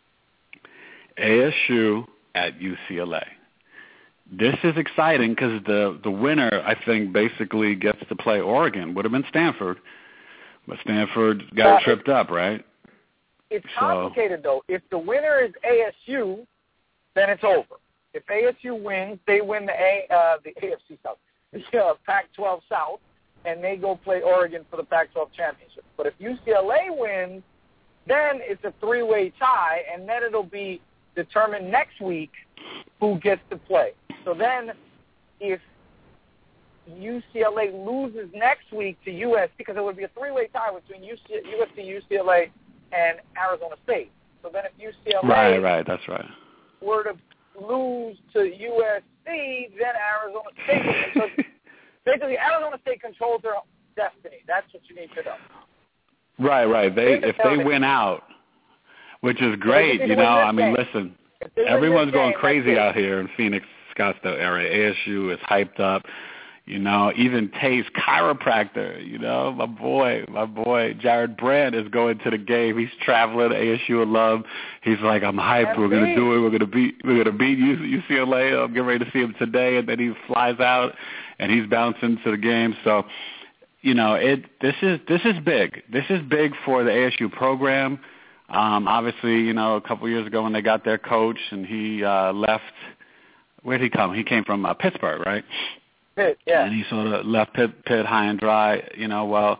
S1: A S U at U C L A. This is exciting because the the winner, I think, basically gets to play Oregon. Would have been Stanford, but Stanford got uh, tripped up, right?
S2: It's complicated, so. though. If the winner is A S U, then it's over. If A S U wins, they win the A uh, the A F C South, the uh, Pac twelve South, and they go play Oregon for the Pac twelve championship. But if U C L A wins, then it's a three-way tie, and then it'll be determined next week who gets to play. So then if U C L A loses next week to U S C, because it would be a three-way tie between U S C, U C L A, and Arizona State. So then if U C L A
S1: right, right, that's right.
S2: were to lose to U S C, then Arizona State. So basically, Arizona State controls their destiny. That's what you need to know.
S1: Right, right. They if they win out, which is great, you know. I mean,
S2: game.
S1: listen, everyone's
S2: game,
S1: going crazy out here in Phoenix, Scottsdale area. A S U is hyped up. You know, even Tay's chiropractor, you know, my boy, my boy, Jared Brand is going to the game. He's traveling, A S U alum. He's like, I'm hyped. We're going to do it. We're going to beat, we're going to beat U C L A. I'm getting ready to see him today. And then he flies out and he's bouncing to the game. So, you know, it, this is, this is big. This is big for the A S U program. Um, obviously, you know, a couple years ago when they got their coach and he uh, left, where did he come? He came from uh, Pittsburgh, right?
S2: Pitt, yeah.
S1: And he sort of left Pitt, Pitt high and dry. You know, well,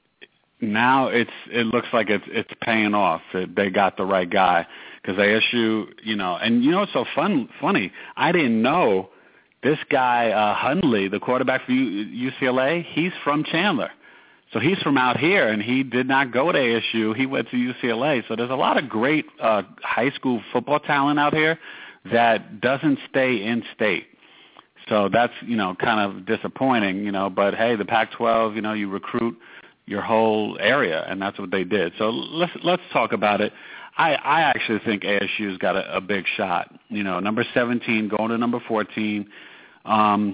S1: now it's it looks like it's it's paying off. That they got the right guy because A S U, you know, and you know what's so fun funny? I didn't know this guy uh, Hundley, the quarterback for U C L A. He's from Chandler, so he's from out here, and he did not go to A S U. He went to U C L A. So there's a lot of great uh, high school football talent out here that doesn't stay in state. So that's, you know, kind of disappointing, you know, but hey, the Pac twelve, you know, you recruit your whole area, and that's what they did. So let's let's talk about it. I, I actually think A S U's got a, a big shot. You know, number seventeen going to number fourteen, um,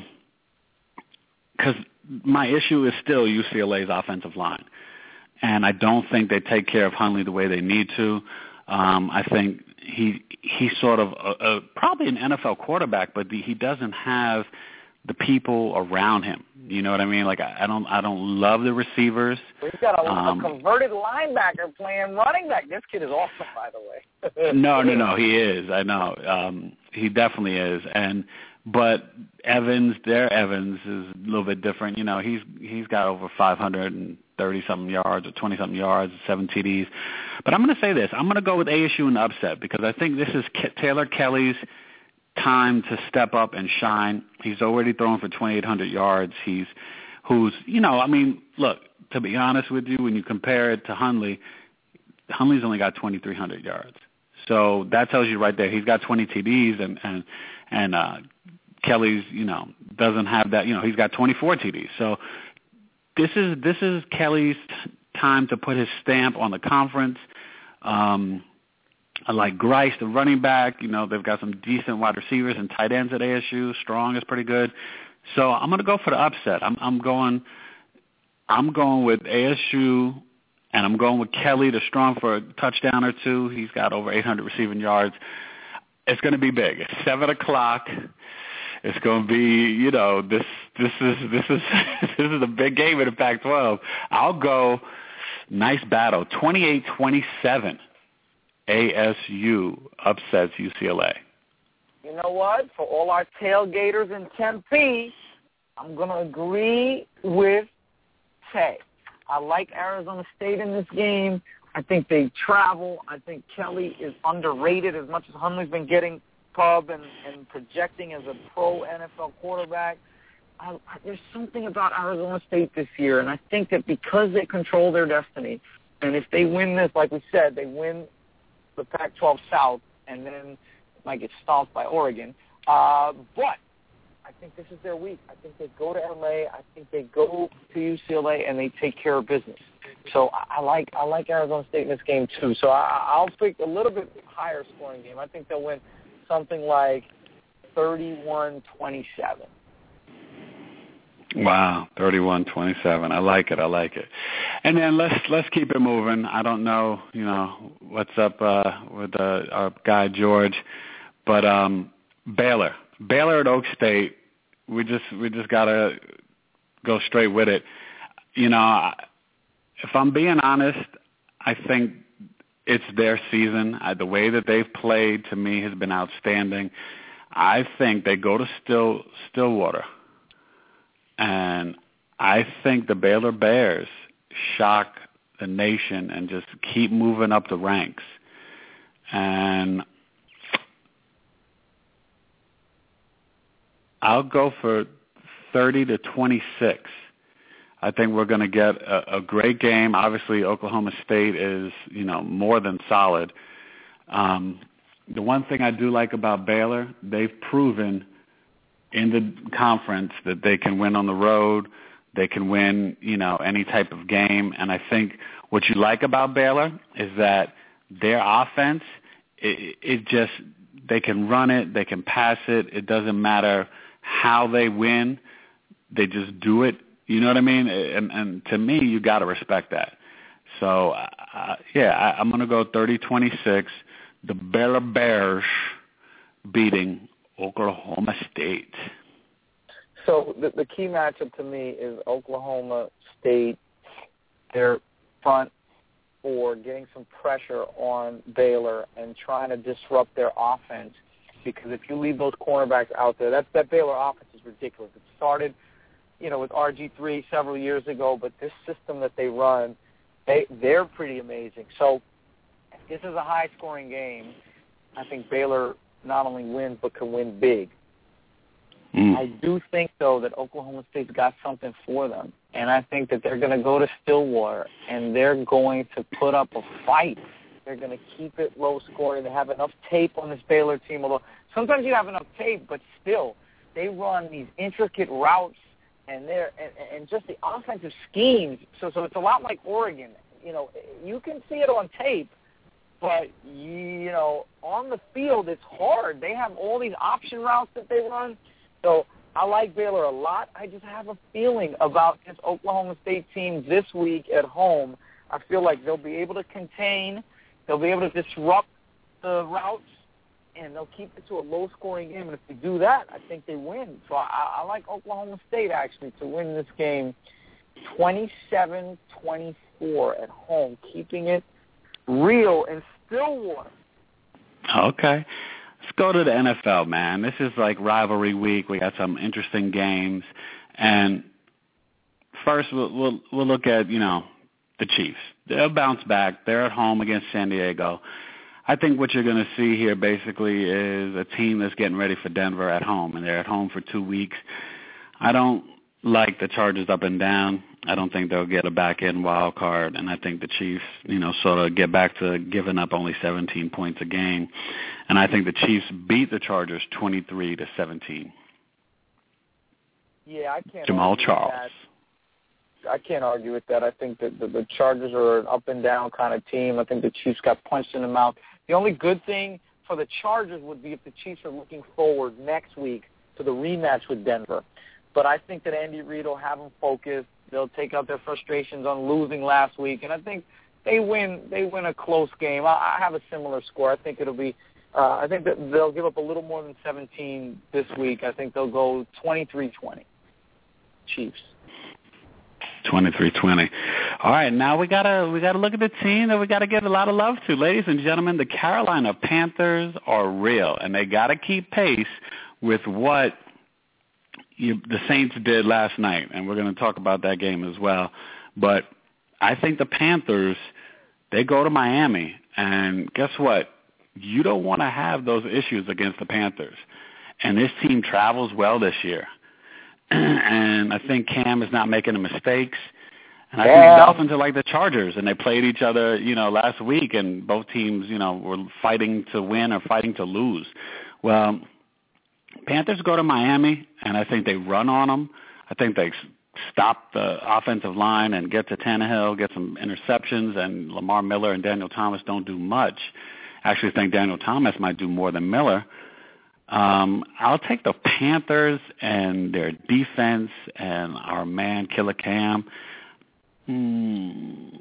S1: because my issue is still U C L A's offensive line, and I don't think they take care of Hundley the way they need to. Um, I think he he's sort of a, a, probably an N F L quarterback, but the, he doesn't have the people around him. You know what I mean? Like I, I don't I don't love the receivers.
S2: Well, he's got a,
S1: um,
S2: a converted linebacker playing running back. This kid is awesome, by the way.
S1: no, no, no, he is. I know um, he definitely is. And but Evans, their Evans is a little bit different. You know, he's he's got over five hundred and thirty something yards or twenty something yards, seven T Ds. But I'm going to say this: I'm going to go with A S U in the upset because I think this is Ke- Taylor Kelly's time to step up and shine. He's already thrown for twenty-eight hundred yards. He's who's you know, I mean, look, to be honest with you, when you compare it to Hundley, Hundley's only got twenty-three hundred yards. So that tells you right there he's got twenty T Ds and and and uh, Kelly's you know doesn't have that. You know, he's got twenty-four T Ds. So this is this is Kelly's t- time to put his stamp on the conference. Um, I like Grice, the running back. You know, they've got some decent wide receivers and tight ends at A S U. Strong is pretty good. So I'm going to go for the upset. I'm, I'm going. I'm going with A S U, and I'm going with Kelly, the Strong, for a touchdown or two. He's got over eight hundred receiving yards. It's going to be big. It's seven o'clock. It's going to be, you know, this this is this is this is a big game in the Pac twelve. I'll go. Nice battle, twenty-eight twenty-seven. A S U upsets U C L A.
S2: You know what? For all our tailgaters in Tempe, I'm going to agree with Tay. I like Arizona State in this game. I think they travel. I think Kelly is underrated as much as Hundley's been getting pub and, and projecting as a pro N F L quarterback. I, I, there's something about Arizona State this year, and I think that because they control their destiny, and if they win this, like we said, they win the Pac twelve South, and then might get stomped by Oregon. Uh, but I think this is their week. I think they go to L A. I think they go to U C L A, and they take care of business. So I, I like I like Arizona State in this game too. So I, I'll pick a little bit higher scoring game. I think they'll win something like thirty-one twenty-seven.
S1: Wow, thirty-one twenty-seven. I like it. I like it. And then let's let's keep it moving. I don't know, you know, what's up uh, with uh, our guy George, but um, Baylor, Baylor at Oak State. We just we just gotta go straight with it. You know, if I'm being honest, I think it's their season. I, the way that they've played to me has been outstanding. I think they go to Still Stillwater. And I think the Baylor Bears shock the nation and just keep moving up the ranks. And I'll go for thirty to twenty-six. I think we're going to get a, a great game. Obviously, Oklahoma State is, you know, more than solid. Um, the one thing I do like about Baylor, they've proven in the conference that they can win on the road. They can win, you know, any type of game. And I think what you like about Baylor is that their offense, it, it just, they can run it, they can pass it. It doesn't matter how they win. they just do it. You know what I mean? And, and to me, you got to respect that. So, uh, yeah, I, I'm going to go thirty twenty-six. The Baylor Bears beating Oklahoma State.
S2: So the, the key matchup to me is Oklahoma State, their front four, getting some pressure on Baylor and trying to disrupt their offense. Because if you leave those cornerbacks out there, that, that Baylor offense is ridiculous. It started, you know, with R G three several years ago, but this system that they run, they, they're pretty amazing. So if this is a high-scoring game, I think Baylor not only wins but can win big. Mm. I do think, though, that Oklahoma State's got something for them, and I think that they're going to go to Stillwater, and they're going to put up a fight. They're going to keep it low-scoring. They have enough tape on this Baylor team, although sometimes you have enough tape, but still, they run these intricate routes, and they're and, and just the offensive schemes. So, so it's a lot like Oregon. You know, you can see it on tape, but you know, on the field, it's hard. They have all these option routes that they run. So I like Baylor a lot. I just have a feeling about this Oklahoma State team this week at home. I feel like they'll be able to contain, they'll be able to disrupt the routes, and they'll keep it to a low-scoring game. And if they do that, I think they win. So I, I like Oklahoma State, actually, to win this game twenty-seven twenty-four at home, keeping it real in Stillwater.
S1: Okay. Let's go to the N F L, man. This is like rivalry week. We got some interesting games. And first, we'll, we'll, we'll look at, you know, the Chiefs. They'll bounce back. They're at home against San Diego. I think what you're going to see here basically is a team that's getting ready for Denver at home, and they're at home for two weeks. I don't like the Chargers up and down. I don't think they'll get a back-end wild card, and I think the Chiefs, you know, sort of get back to giving up only seventeen points a game. And I think the Chiefs beat the Chargers twenty-three to seventeen.
S2: Yeah, I can't
S1: Jamal
S2: argue
S1: Charles.
S2: With that. I can't argue with that. I think that the, the Chargers are an up-and-down kind of team. I think the Chiefs got punched in the mouth. The only good thing for the Chargers would be if the Chiefs are looking forward next week to the rematch with Denver. But I think that Andy Reid will have them focused. They'll take out their frustrations on losing last week, and I think they win. They win a close game. I, I have a similar score. I think it'll be. Uh, I think that they'll give up a little more than seventeen this week. I think they'll go twenty-three twenty. Chiefs.
S1: twenty-three twenty. All right, now we gotta we gotta look at the team that we gotta give a lot of love to, ladies and gentlemen. The Carolina Panthers are real, and they gotta keep pace with what You, the Saints did last night, and we're going to talk about that game as well. But I think the Panthers, they go to Miami, and guess what? You don't want to have those issues against the Panthers. And this team travels well this year. And I think Cam is not making the mistakes. And I yeah. think the Dolphins are like the Chargers, and they played each other, you know, last week, and both teams, you know, were fighting to win or fighting to lose. Well, Panthers go to Miami, and I think they run on them. I think they stop the offensive line and get to Tannehill, get some interceptions, and Lamar Miller and Daniel Thomas don't do much. I actually think Daniel Thomas might do more than Miller. Um, I'll take the Panthers and their defense and our man, Killer Cam. Hmm.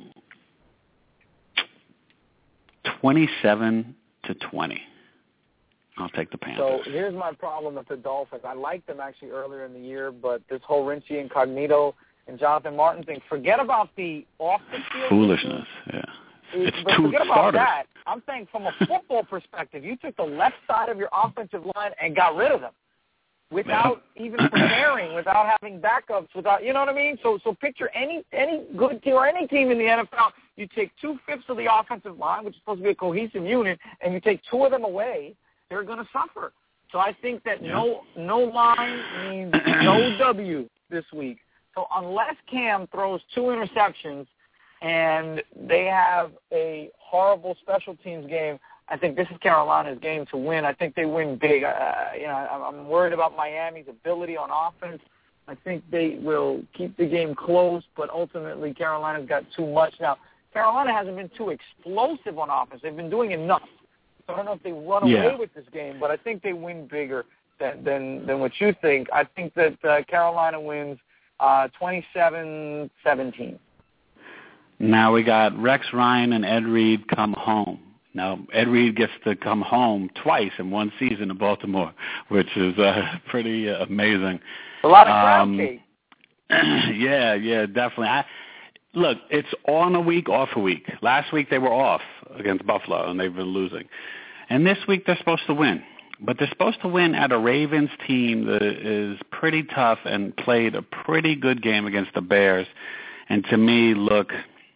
S1: twenty-seven to twenty. I'll take the Panthers.
S2: So here's my problem with the Dolphins. I liked them actually earlier in the year, but this whole Rincey Incognito and Jonathan Martin thing, forget about the off-the-field
S1: foolishness,
S2: issues.
S1: yeah.
S2: It's
S1: but
S2: two forget about
S1: starters.
S2: that. I'm saying from a football perspective, you took the left side of your offensive line and got rid of them without yeah. even preparing, without having backups, without you know what I mean? So so picture any any good team or any team in the N F L, you take two-fifths of the offensive line, which is supposed to be a cohesive unit, and you take two of them away, they're going to suffer. So I think that yeah. no no line means no W this week. So unless Cam throws two interceptions and they have a horrible special teams game, I think this is Carolina's game to win. I think they win big. Uh, you know, I'm worried about Miami's ability on offense. I think they will keep the game close, but ultimately Carolina's got too much. Now, Carolina hasn't been too explosive on offense. They've been doing enough. So I don't know if they run
S1: yeah.
S2: away with this game, but I think they win bigger than than, than what you think. I think that uh, Carolina wins uh, twenty-seven seventeen.
S1: Now we got Rex Ryan and Ed Reed come home. Now, Ed Reed gets to come home twice in one season in Baltimore, which is uh, pretty uh, amazing.
S2: A lot of crowd um, cake.
S1: Yeah, yeah, definitely. I, look, it's on a week, off a week. Last week they were off against Buffalo, and they've been losing. And this week they're supposed to win. But they're supposed to win at a Ravens team that is pretty tough and played a pretty good game against the Bears. And to me, look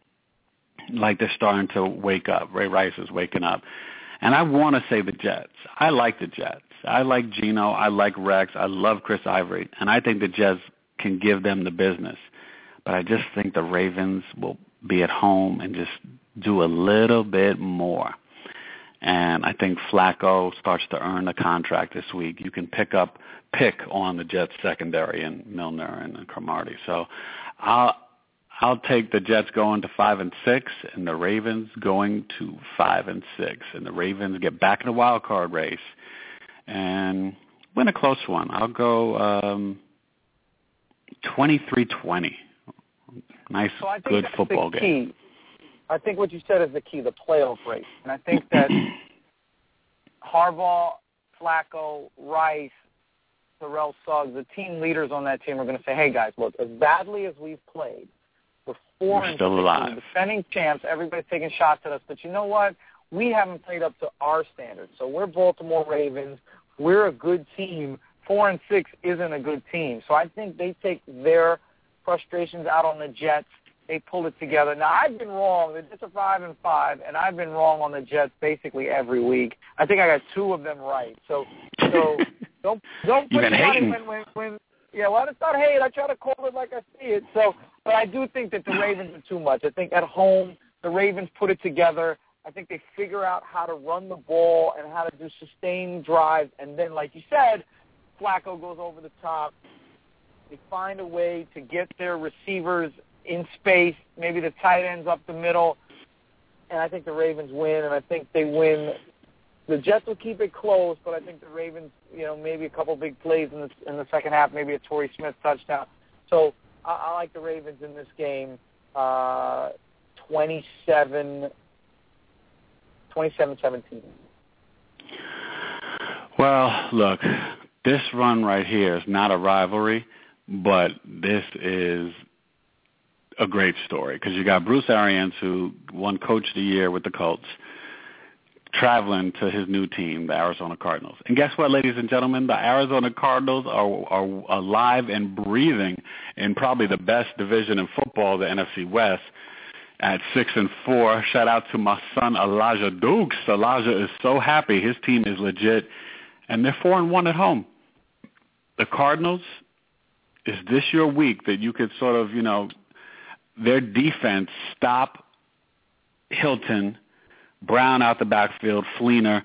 S1: like they're starting to wake up. Ray Rice is waking up. And I want to say the Jets. I like the Jets. I like Geno. I like Rex. I love Chris Ivory. And I think the Jets can give them the business. But I just think the Ravens will be at home and just do a little bit more. And I think Flacco starts to earn the contract this week. You can pick up, pick on the Jets secondary and Milner and Cromartie. So I'll, I'll take the Jets going to five and six, and the Ravens going to five and six, and the Ravens get back in the wild card race and win a close one. I'll go um, twenty-three twenty. Nice,
S2: so
S1: good football game.
S2: I think what you said is the key, the playoff race, and I think that Harbaugh, Flacco, Rice, Terrell Suggs, the team leaders on that team are going to say, "Hey guys, look, as badly as we've played, we're four and
S1: still alive.
S2: We're defending champs. Everybody's taking shots at us, but you know what? We haven't played up to our standards. So we're Baltimore Ravens. We're a good team. Four and six isn't a good team. So I think they take their frustrations out on the Jets. They pulled it together. Now I've been wrong. The Jets are five and five, and I've been wrong on the Jets basically every week. I think I got two of them right. So, so don't don't put
S1: You've been hating.
S2: When, when, when yeah, well, it's not hate. I try to call it like I see it. So, but I do think that the Ravens are too much. I think at home the Ravens put it together. I think they figure out how to run the ball and how to do sustained drives, and then, like you said, Flacco goes over the top. They find a way to get their receivers in space, maybe the tight ends up the middle, and I think the Ravens win, and I think they win. The Jets will keep it close, but I think the Ravens, you know, maybe a couple big plays in the in the second half, maybe a Torrey Smith touchdown. So I, I like the Ravens in this game, uh, twenty-seven seventeen.
S1: Well, look, this run right here is not a rivalry, but this is a great story because you got Bruce Arians, who won Coach of the Year with the Colts, traveling to his new team, the Arizona Cardinals. And guess what, ladies and gentlemen? The Arizona Cardinals are, are alive and breathing in probably the best division in football, the N F C West, at six and four. Shout out to my son Elijah Dukes. Elijah is so happy. His team is legit, and they're four and one at home. The Cardinals, is this your week that you could sort of, you know, their defense stop Hilton, Brown out the backfield, Fleener.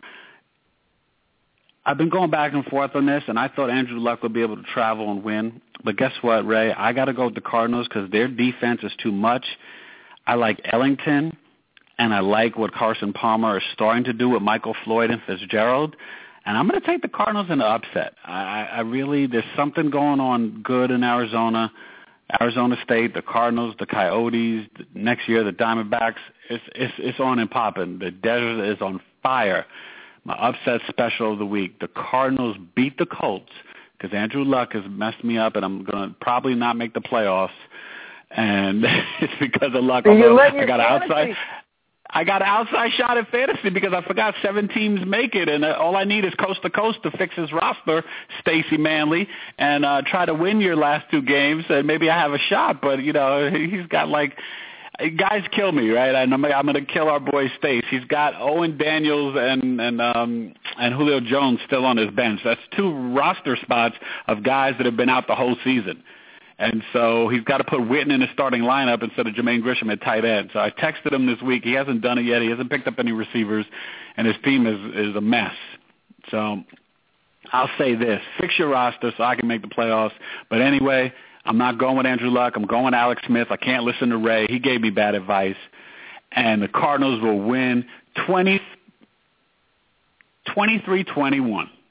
S1: I've been going back and forth on this, and I thought Andrew Luck would be able to travel and win. But guess what, Ray? I got to go with the Cardinals because their defense is too much. I like Ellington, and I like what Carson Palmer is starting to do with Michael Floyd and Fitzgerald. And I'm going to take the Cardinals in the upset. I, I really, there's something going on good in Arizona. Arizona State, the Cardinals, the Coyotes, next year the Diamondbacks. It's it's it's on and popping. The desert is on fire. My upset special of the week: the Cardinals beat the Colts because Andrew Luck has messed me up, and I'm going to probably not make the playoffs. And it's because of Luck. Although I got an outside. I got an outside shot at fantasy because I forgot seven teams make it, and uh, all I need is coast to coast to fix his roster, Stacey Manley, and uh, try to win your last two games, and maybe I have a shot. But, you know, he's got like – guys kill me, right? And I'm, I'm going to kill our boy Stace. He's got Owen Daniels and and um, and Julio Jones still on his bench. That's two roster spots of guys that have been out the whole season. And so he's got to put Witten in the starting lineup instead of Jermaine Grisham at tight end. So I texted him this week. He hasn't done it yet. He hasn't picked up any receivers, and his team is, is a mess. So I'll say this. Fix your roster so I can make the playoffs. But anyway, I'm not going with Andrew Luck. I'm going with Alex Smith. I can't listen to Ray. He gave me bad advice. And the Cardinals will win twenty, twenty-three twenty-one.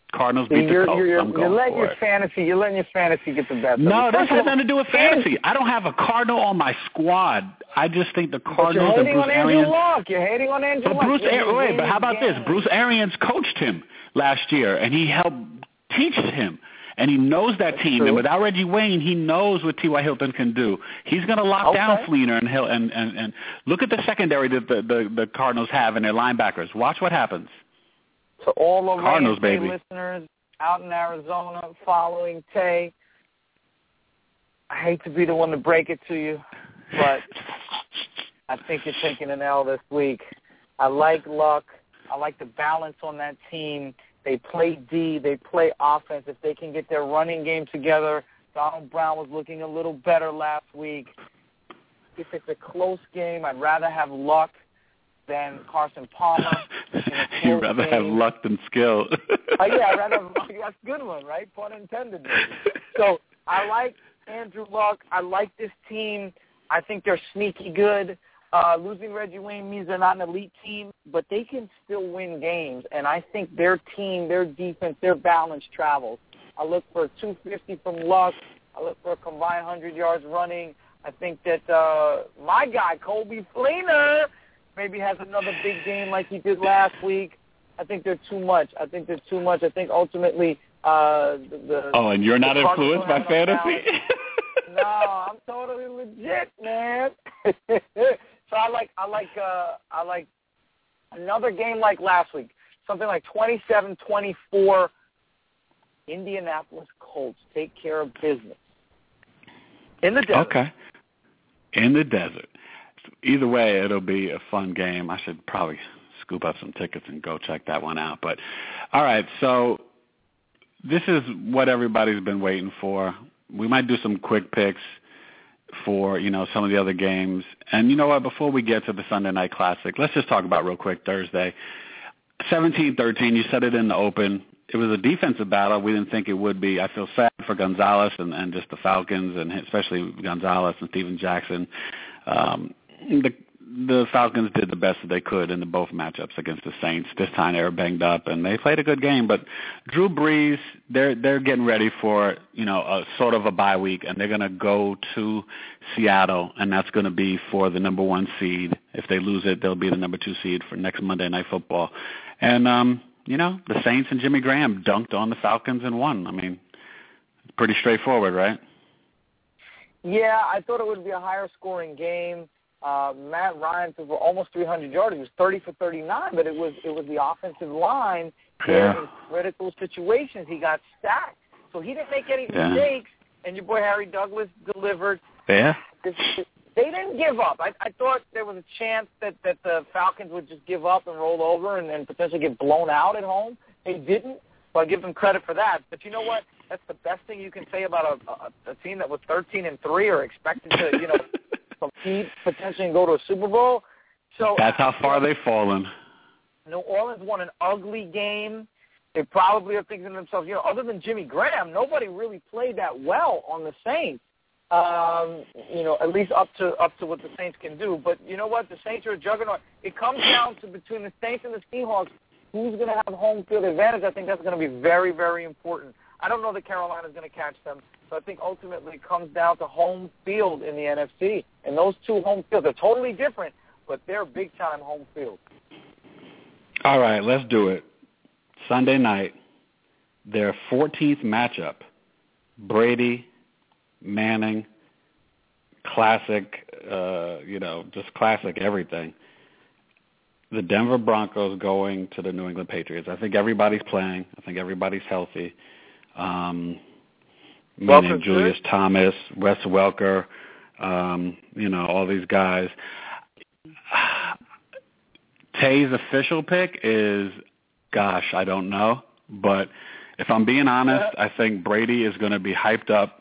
S1: Cardinals beat
S2: you're,
S1: the Colts.
S2: You're,
S1: I'm going
S2: you're letting
S1: for
S2: your
S1: it.
S2: fantasy. You're letting your fantasy get the best.
S1: No,
S2: of
S1: this has nothing to do with fantasy. I don't have a Cardinal on my squad. I just think the Cardinals
S2: but
S1: and
S2: you're
S1: Bruce
S2: hating on
S1: Arians.
S2: Andrew Luck. You're hating on Andrew
S1: But
S2: Luck.
S1: Bruce, Ar- wait, but how about
S2: game.
S1: this? Bruce Arians coached him last year, and he helped teach him. And he knows that
S2: That's
S1: team.
S2: true.
S1: And without Reggie Wayne, he knows what T Y. Hilton can do. He's going to lock
S2: okay.
S1: down Fleener and Hill. And, and, and look at the secondary that the, the, the Cardinals have and their linebackers. Watch what happens.
S2: To all the
S1: Cardinals,
S2: Tay
S1: baby.
S2: listeners out in Arizona following Tay, I hate to be the one to break it to you, but I think you're taking an L this week. I like Luck. I like the balance on that team. They play D. They play offense. If they can get their running game together, Donald Brown was looking a little better last week. If it's a close game, I'd rather have Luck than Carson Palmer.
S1: You'd rather
S2: game.
S1: have luck than skill.
S2: uh, yeah, I'd rather have luck. That's a good one, right? Pun intended. So I like Andrew Luck. I like this team. I think they're sneaky good. Uh, losing Reggie Wayne means they're not an elite team, but they can still win games. And I think their team, their defense, their balance travels. I look for two fifty from Luck. I look for a combined one hundred yards running. I think that uh, my guy, Colby Fleener, maybe has another big game like he did last week. I think they're too much. I think they're too much. I think ultimately uh, the, the
S1: Oh, and you're not influenced by fantasy?
S2: No, I'm totally legit, man. So I like I like uh, I like another game like last week, something like twenty-seven twenty-four. Indianapolis Colts take care of business in the desert.
S1: Okay, in the desert. Either way, it'll be a fun game. I should probably scoop up some tickets and go check that one out. But all right, so this is what everybody's been waiting for. We might do some quick picks for, you know, some of the other games. And you know what, before we get to the Sunday Night Classic, let's just talk about real quick Thursday. seventeen thirteen, you said it in the open. It was a defensive battle. We didn't think it would be. I feel sad for Gonzalez and, and just the Falcons, and especially Gonzalez and Steven Jackson. Um, the the Falcons did the best that they could in the both matchups against the Saints. This time they were banged up, and they played a good game. But Drew Brees, they're they're getting ready for, you know, a sort of a bye week, and they're going to go to Seattle, and that's going to be for the number one seed. If they lose it, they'll be the number two seed for next Monday Night Football. And, um, you know, the Saints and Jimmy Graham dunked on the Falcons and won. I mean, pretty straightforward, right?
S2: Yeah, I thought it would be a higher scoring game. Uh, Matt Ryan threw for almost three hundred yards. He was thirty for thirty-nine, but it was it was the offensive line where
S1: yeah.
S2: in critical situations he got stacked. So he didn't make any
S1: yeah.
S2: mistakes, and your boy Harry Douglas delivered.
S1: Yeah.
S2: This, this, they didn't give up. I, I thought there was a chance that, that the Falcons would just give up and roll over and, and potentially get blown out at home. They didn't, so I give them credit for that. But you know what? That's the best thing you can say about a, a, a team that was thirteen and three or expected to, you know, compete potentially and go to a Super Bowl. So
S1: that's how far they've fallen.
S2: New Orleans won an ugly game. They probably are thinking to themselves, you know, other than Jimmy Graham, nobody really played that well on the Saints. Um, you know, at least up to up to what the Saints can do. But you know what? The Saints are a juggernaut. It comes down to between the Saints and the Seahawks, who's going to have home field advantage. I think that's going to be very, very important. I don't know that Carolina's going to catch them. So I think ultimately it comes down to home field in the N F C. And those two home fields are totally different, but they're big-time home field.
S1: All right, let's do it. Sunday night, their fourteenth matchup, Brady, Manning, classic, uh, you know, just classic everything. The Denver Broncos going to the New England Patriots. I think everybody's playing. I think everybody's healthy. Um, meaning Julius good. Thomas, Wes Welker, um, you know, all these guys. Tay's official pick is, gosh, I don't know. But if I'm being honest, I think Brady is going to be hyped up.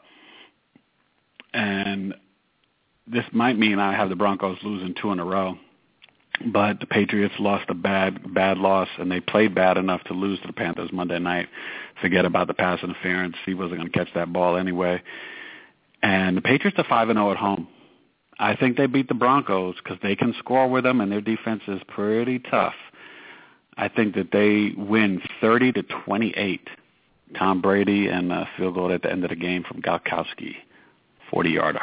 S1: And this might mean I have the Broncos losing two in a row. But the Patriots lost a bad, bad loss, and they played bad enough to lose to the Panthers Monday night. Forget about the pass interference. He wasn't going to catch that ball anyway. And the Patriots are five and oh at home. I think they beat the Broncos because they can score with them, and their defense is pretty tough. I think that they win thirty to twenty-eight. Tom Brady and a field goal at the end of the game from Gostkowski, forty-yarder.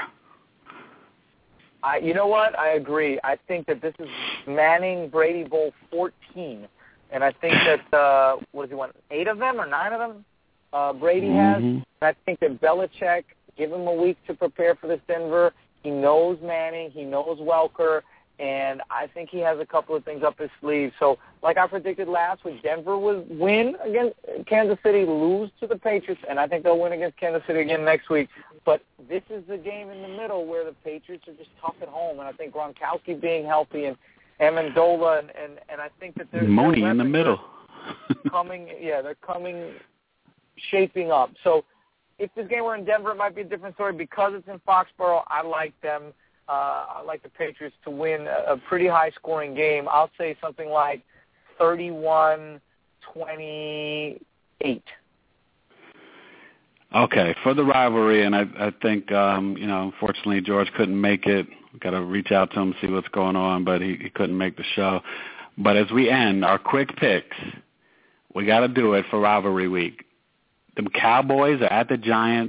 S2: I, you know what? I agree. I think that this is Manning Brady Bowl fourteen, and I think that uh, what does he want? Eight of them or nine of them? Uh, Brady has.
S1: Mm-hmm.
S2: And I think that Belichick, give him a week to prepare for this Denver. He knows Manning. He knows Welker. And I think he has a couple of things up his sleeve. So, like I predicted last week, Denver will win against Kansas City, lose to the Patriots, and I think they'll win against Kansas City again next week. But this is the game in the middle where the Patriots are just tough at home, and I think Gronkowski being healthy and Amendola, and, and, and I think that there's
S1: Mooney in the middle
S2: coming. Yeah, they're coming, shaping up. So, if this game were in Denver, it might be a different story. Because it's in Foxborough, I like them. Uh, I like the Patriots to win a, a pretty high-scoring game. I'll say something like thirty-one twenty-eight.
S1: Okay, for the rivalry, and I, I think, um, you know, unfortunately George couldn't make it. Got to reach out to him, see what's going on, but he, he couldn't make the show. But as we end, our quick picks, we got to do it for rivalry week. The Cowboys are at the Giants.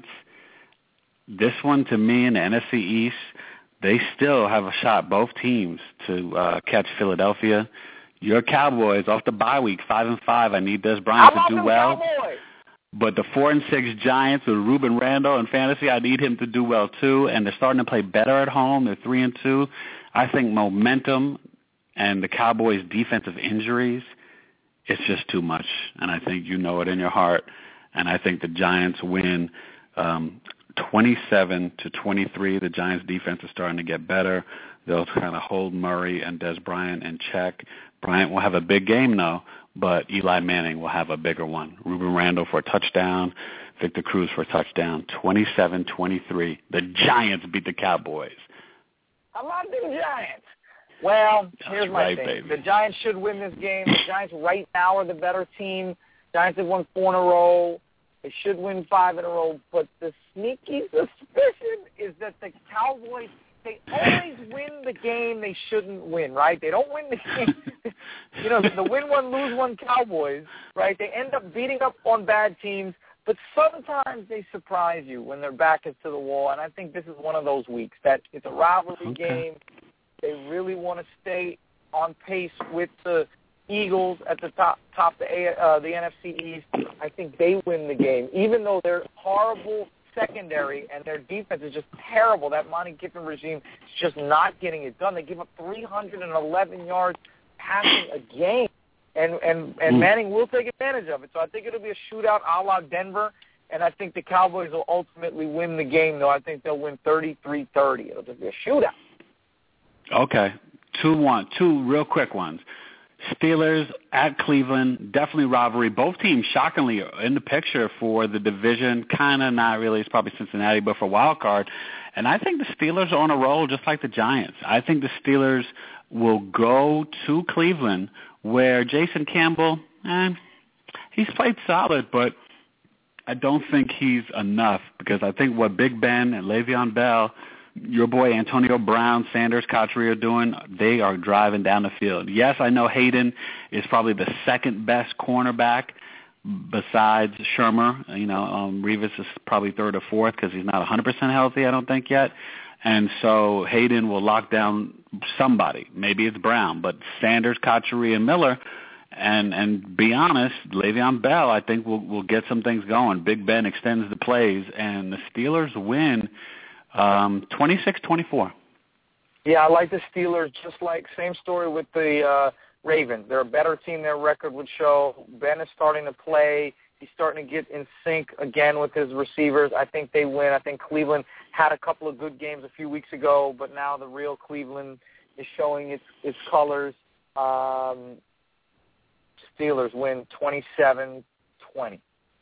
S1: This one, to me, in the N F C East, they still have a shot, both teams, to uh, catch Philadelphia. Your Cowboys, off the bye week, five and five. I need Des Bryant to do well.
S2: Cowboys.
S1: But the four and six Giants with Ruben Randall in fantasy, I need him to do well too. And they're starting to play better at home. They're three and two. I think momentum and the Cowboys' defensive injuries, it's just too much. And I think you know it in your heart. And I think the Giants win um, twenty-seven to twenty-three. The Giants' defense is starting to get better. They'll kind of hold Murray and Des Bryant in check. Bryant will have a big game, though, but Eli Manning will have a bigger one. Ruben Randall for a touchdown, Victor Cruz for a touchdown, twenty-seven twenty-three. The Giants beat the Cowboys.
S2: I love the Giants. Well,
S1: That's
S2: here's my
S1: right,
S2: thing.
S1: baby.
S2: The Giants should win this game. The Giants right now are the better team. Giants have won four in a row. They should win five in a row. But the sneaky suspicion is that the Cowboys, they always win the game they shouldn't win, right? They don't win the game. You know, the win one, lose one Cowboys, right? They end up beating up on bad teams. But sometimes they surprise you when their back is to the wall. And I think this is one of those weeks that it's a rivalry
S1: Okay.
S2: game. They really want to stay on pace with the Eagles at the top, top the A, uh, the N F C East. I think they win the game, even though they're horrible secondary and their defense is just terrible. That Monty Kiffin regime is just not getting it done. They give up three hundred eleven yards passing a game, and and and Manning will take advantage of it. So I think it'll be a shootout a la Denver, and I think the Cowboys will ultimately win the game. Though I think they'll win thirty-three thirty. It'll just be a shootout.
S1: Okay, two one, two real quick ones. Steelers at Cleveland, definitely rivalry. Both teams, shockingly, are in the picture for the division. Kind of not really. It's probably Cincinnati, but for wild card. And I think the Steelers are on a roll just like the Giants. I think the Steelers will go to Cleveland where Jason Campbell, eh, he's played solid, but I don't think he's enough because I think what Big Ben and Le'Veon Bell, your boy Antonio Brown, Sanders, Cotchery are doing, they are driving down the field. Yes, I know Hayden is probably the second best cornerback besides Shermer. You know, um, Revis is probably third or fourth because he's not one hundred percent healthy, I don't think yet. And so Hayden will lock down somebody. Maybe it's Brown, but Sanders, Cotchery, and Miller. And and be honest, Le'Veon Bell, I think, will will get some things going. Big Ben extends the plays, and the Steelers win Um, twenty-six twenty-four.
S2: Yeah, I like the Steelers. Just like same story with the uh, Ravens. They're a better team. Their record would show. Ben is starting to play. He's starting to get in sync again with his receivers. I think they win. I think Cleveland had a couple of good games a few weeks ago, but now the real Cleveland is showing its its colors. Um, Steelers win twenty-seven twenty.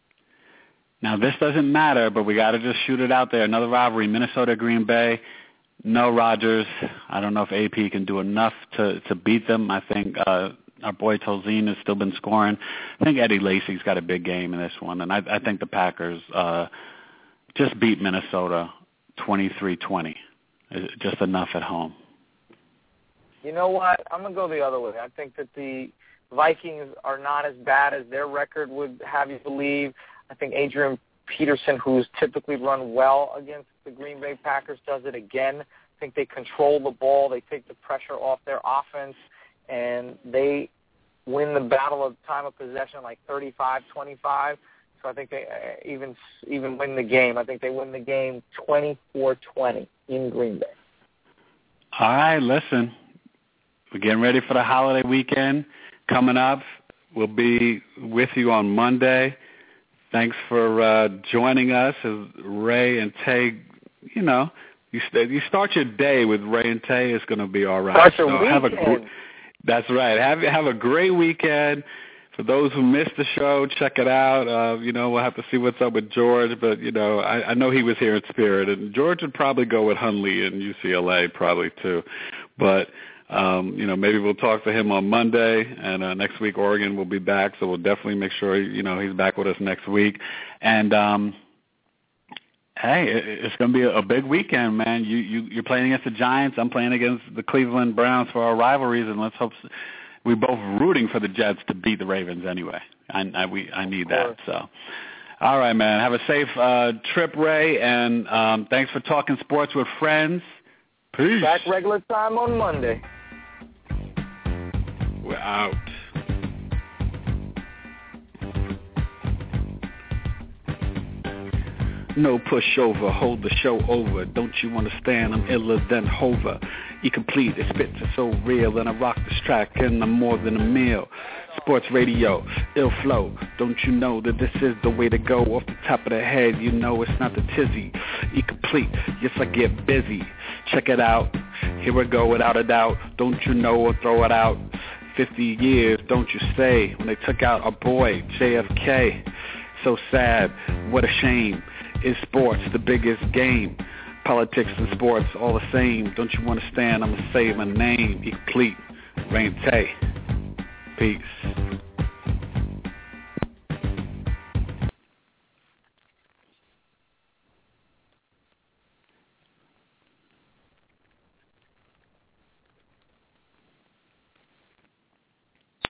S1: Now, this doesn't matter, but we got to just shoot it out there. Another rivalry, Minnesota, Green Bay. No Rodgers. I don't know if A P can do enough to, to beat them. I think uh, our boy Tolzien has still been scoring. I think Eddie Lacy's got a big game in this one, and I, I think the Packers uh, just beat Minnesota twenty-three twenty. Just enough at home.
S2: You know what? I'm going to go the other way. I think that the Vikings are not as bad as their record would have you believe. I think Adrian Peterson, who's typically run well against the Green Bay Packers, does it again. I think they control the ball. They take the pressure off their offense, and they win the battle of time of possession like thirty-five twenty-five. So I think they uh, even even win the game. I think they win the game twenty-four twenty in Green Bay.
S1: All right, listen. We're getting ready for the holiday weekend coming up. We'll be with you on Monday. Thanks for uh, joining us as Ray and Tay, you know, you, st- you start your day with Ray and Tay, it's going to be all right.
S2: Start your
S1: so have a
S2: weekend.
S1: gr- That's right. Have, have a great weekend. For those who missed the show, check it out. Uh, you know, we'll have to see what's up with George, but, you know, I, I know he was here in spirit, and George would probably go with Hunley and U C L A probably too. But, um, you know, maybe we'll talk to him on Monday, and uh, next week Oregon will be back, so we'll definitely make sure, you know, he's back with us next week. And, um, hey, it's going to be a big weekend, man. You, you, you're playing against the Giants. I'm playing against the Cleveland Browns for our rivalries, and let's hope we're both rooting for the Jets to beat the Ravens anyway. I, I, we, I need that. So, all right, man. Have a safe uh, trip, Ray, and um, thanks for talking sports with friends. Peace.
S2: Back regular time on Monday.
S1: We're out. No pushover, hold the show over. Don't you understand? I'm iller than Hover. You complete, it spits, it's so real. And I rock this track and I'm more than a meal. Sports radio, ill flow. Don't you know that this is the way to go? Off the top of the head, you know it's not the tizzy. You complete, yes I get busy. Check it out, here we go without a doubt. Don't you know or throw it out. Fifty years, don't you say, when they took out our boy, J F K. So sad, what a shame. Is sports the biggest game? Politics and sports all the same. Don't you understand? I'm going to say my name. Complete. Rain Tay. Peace.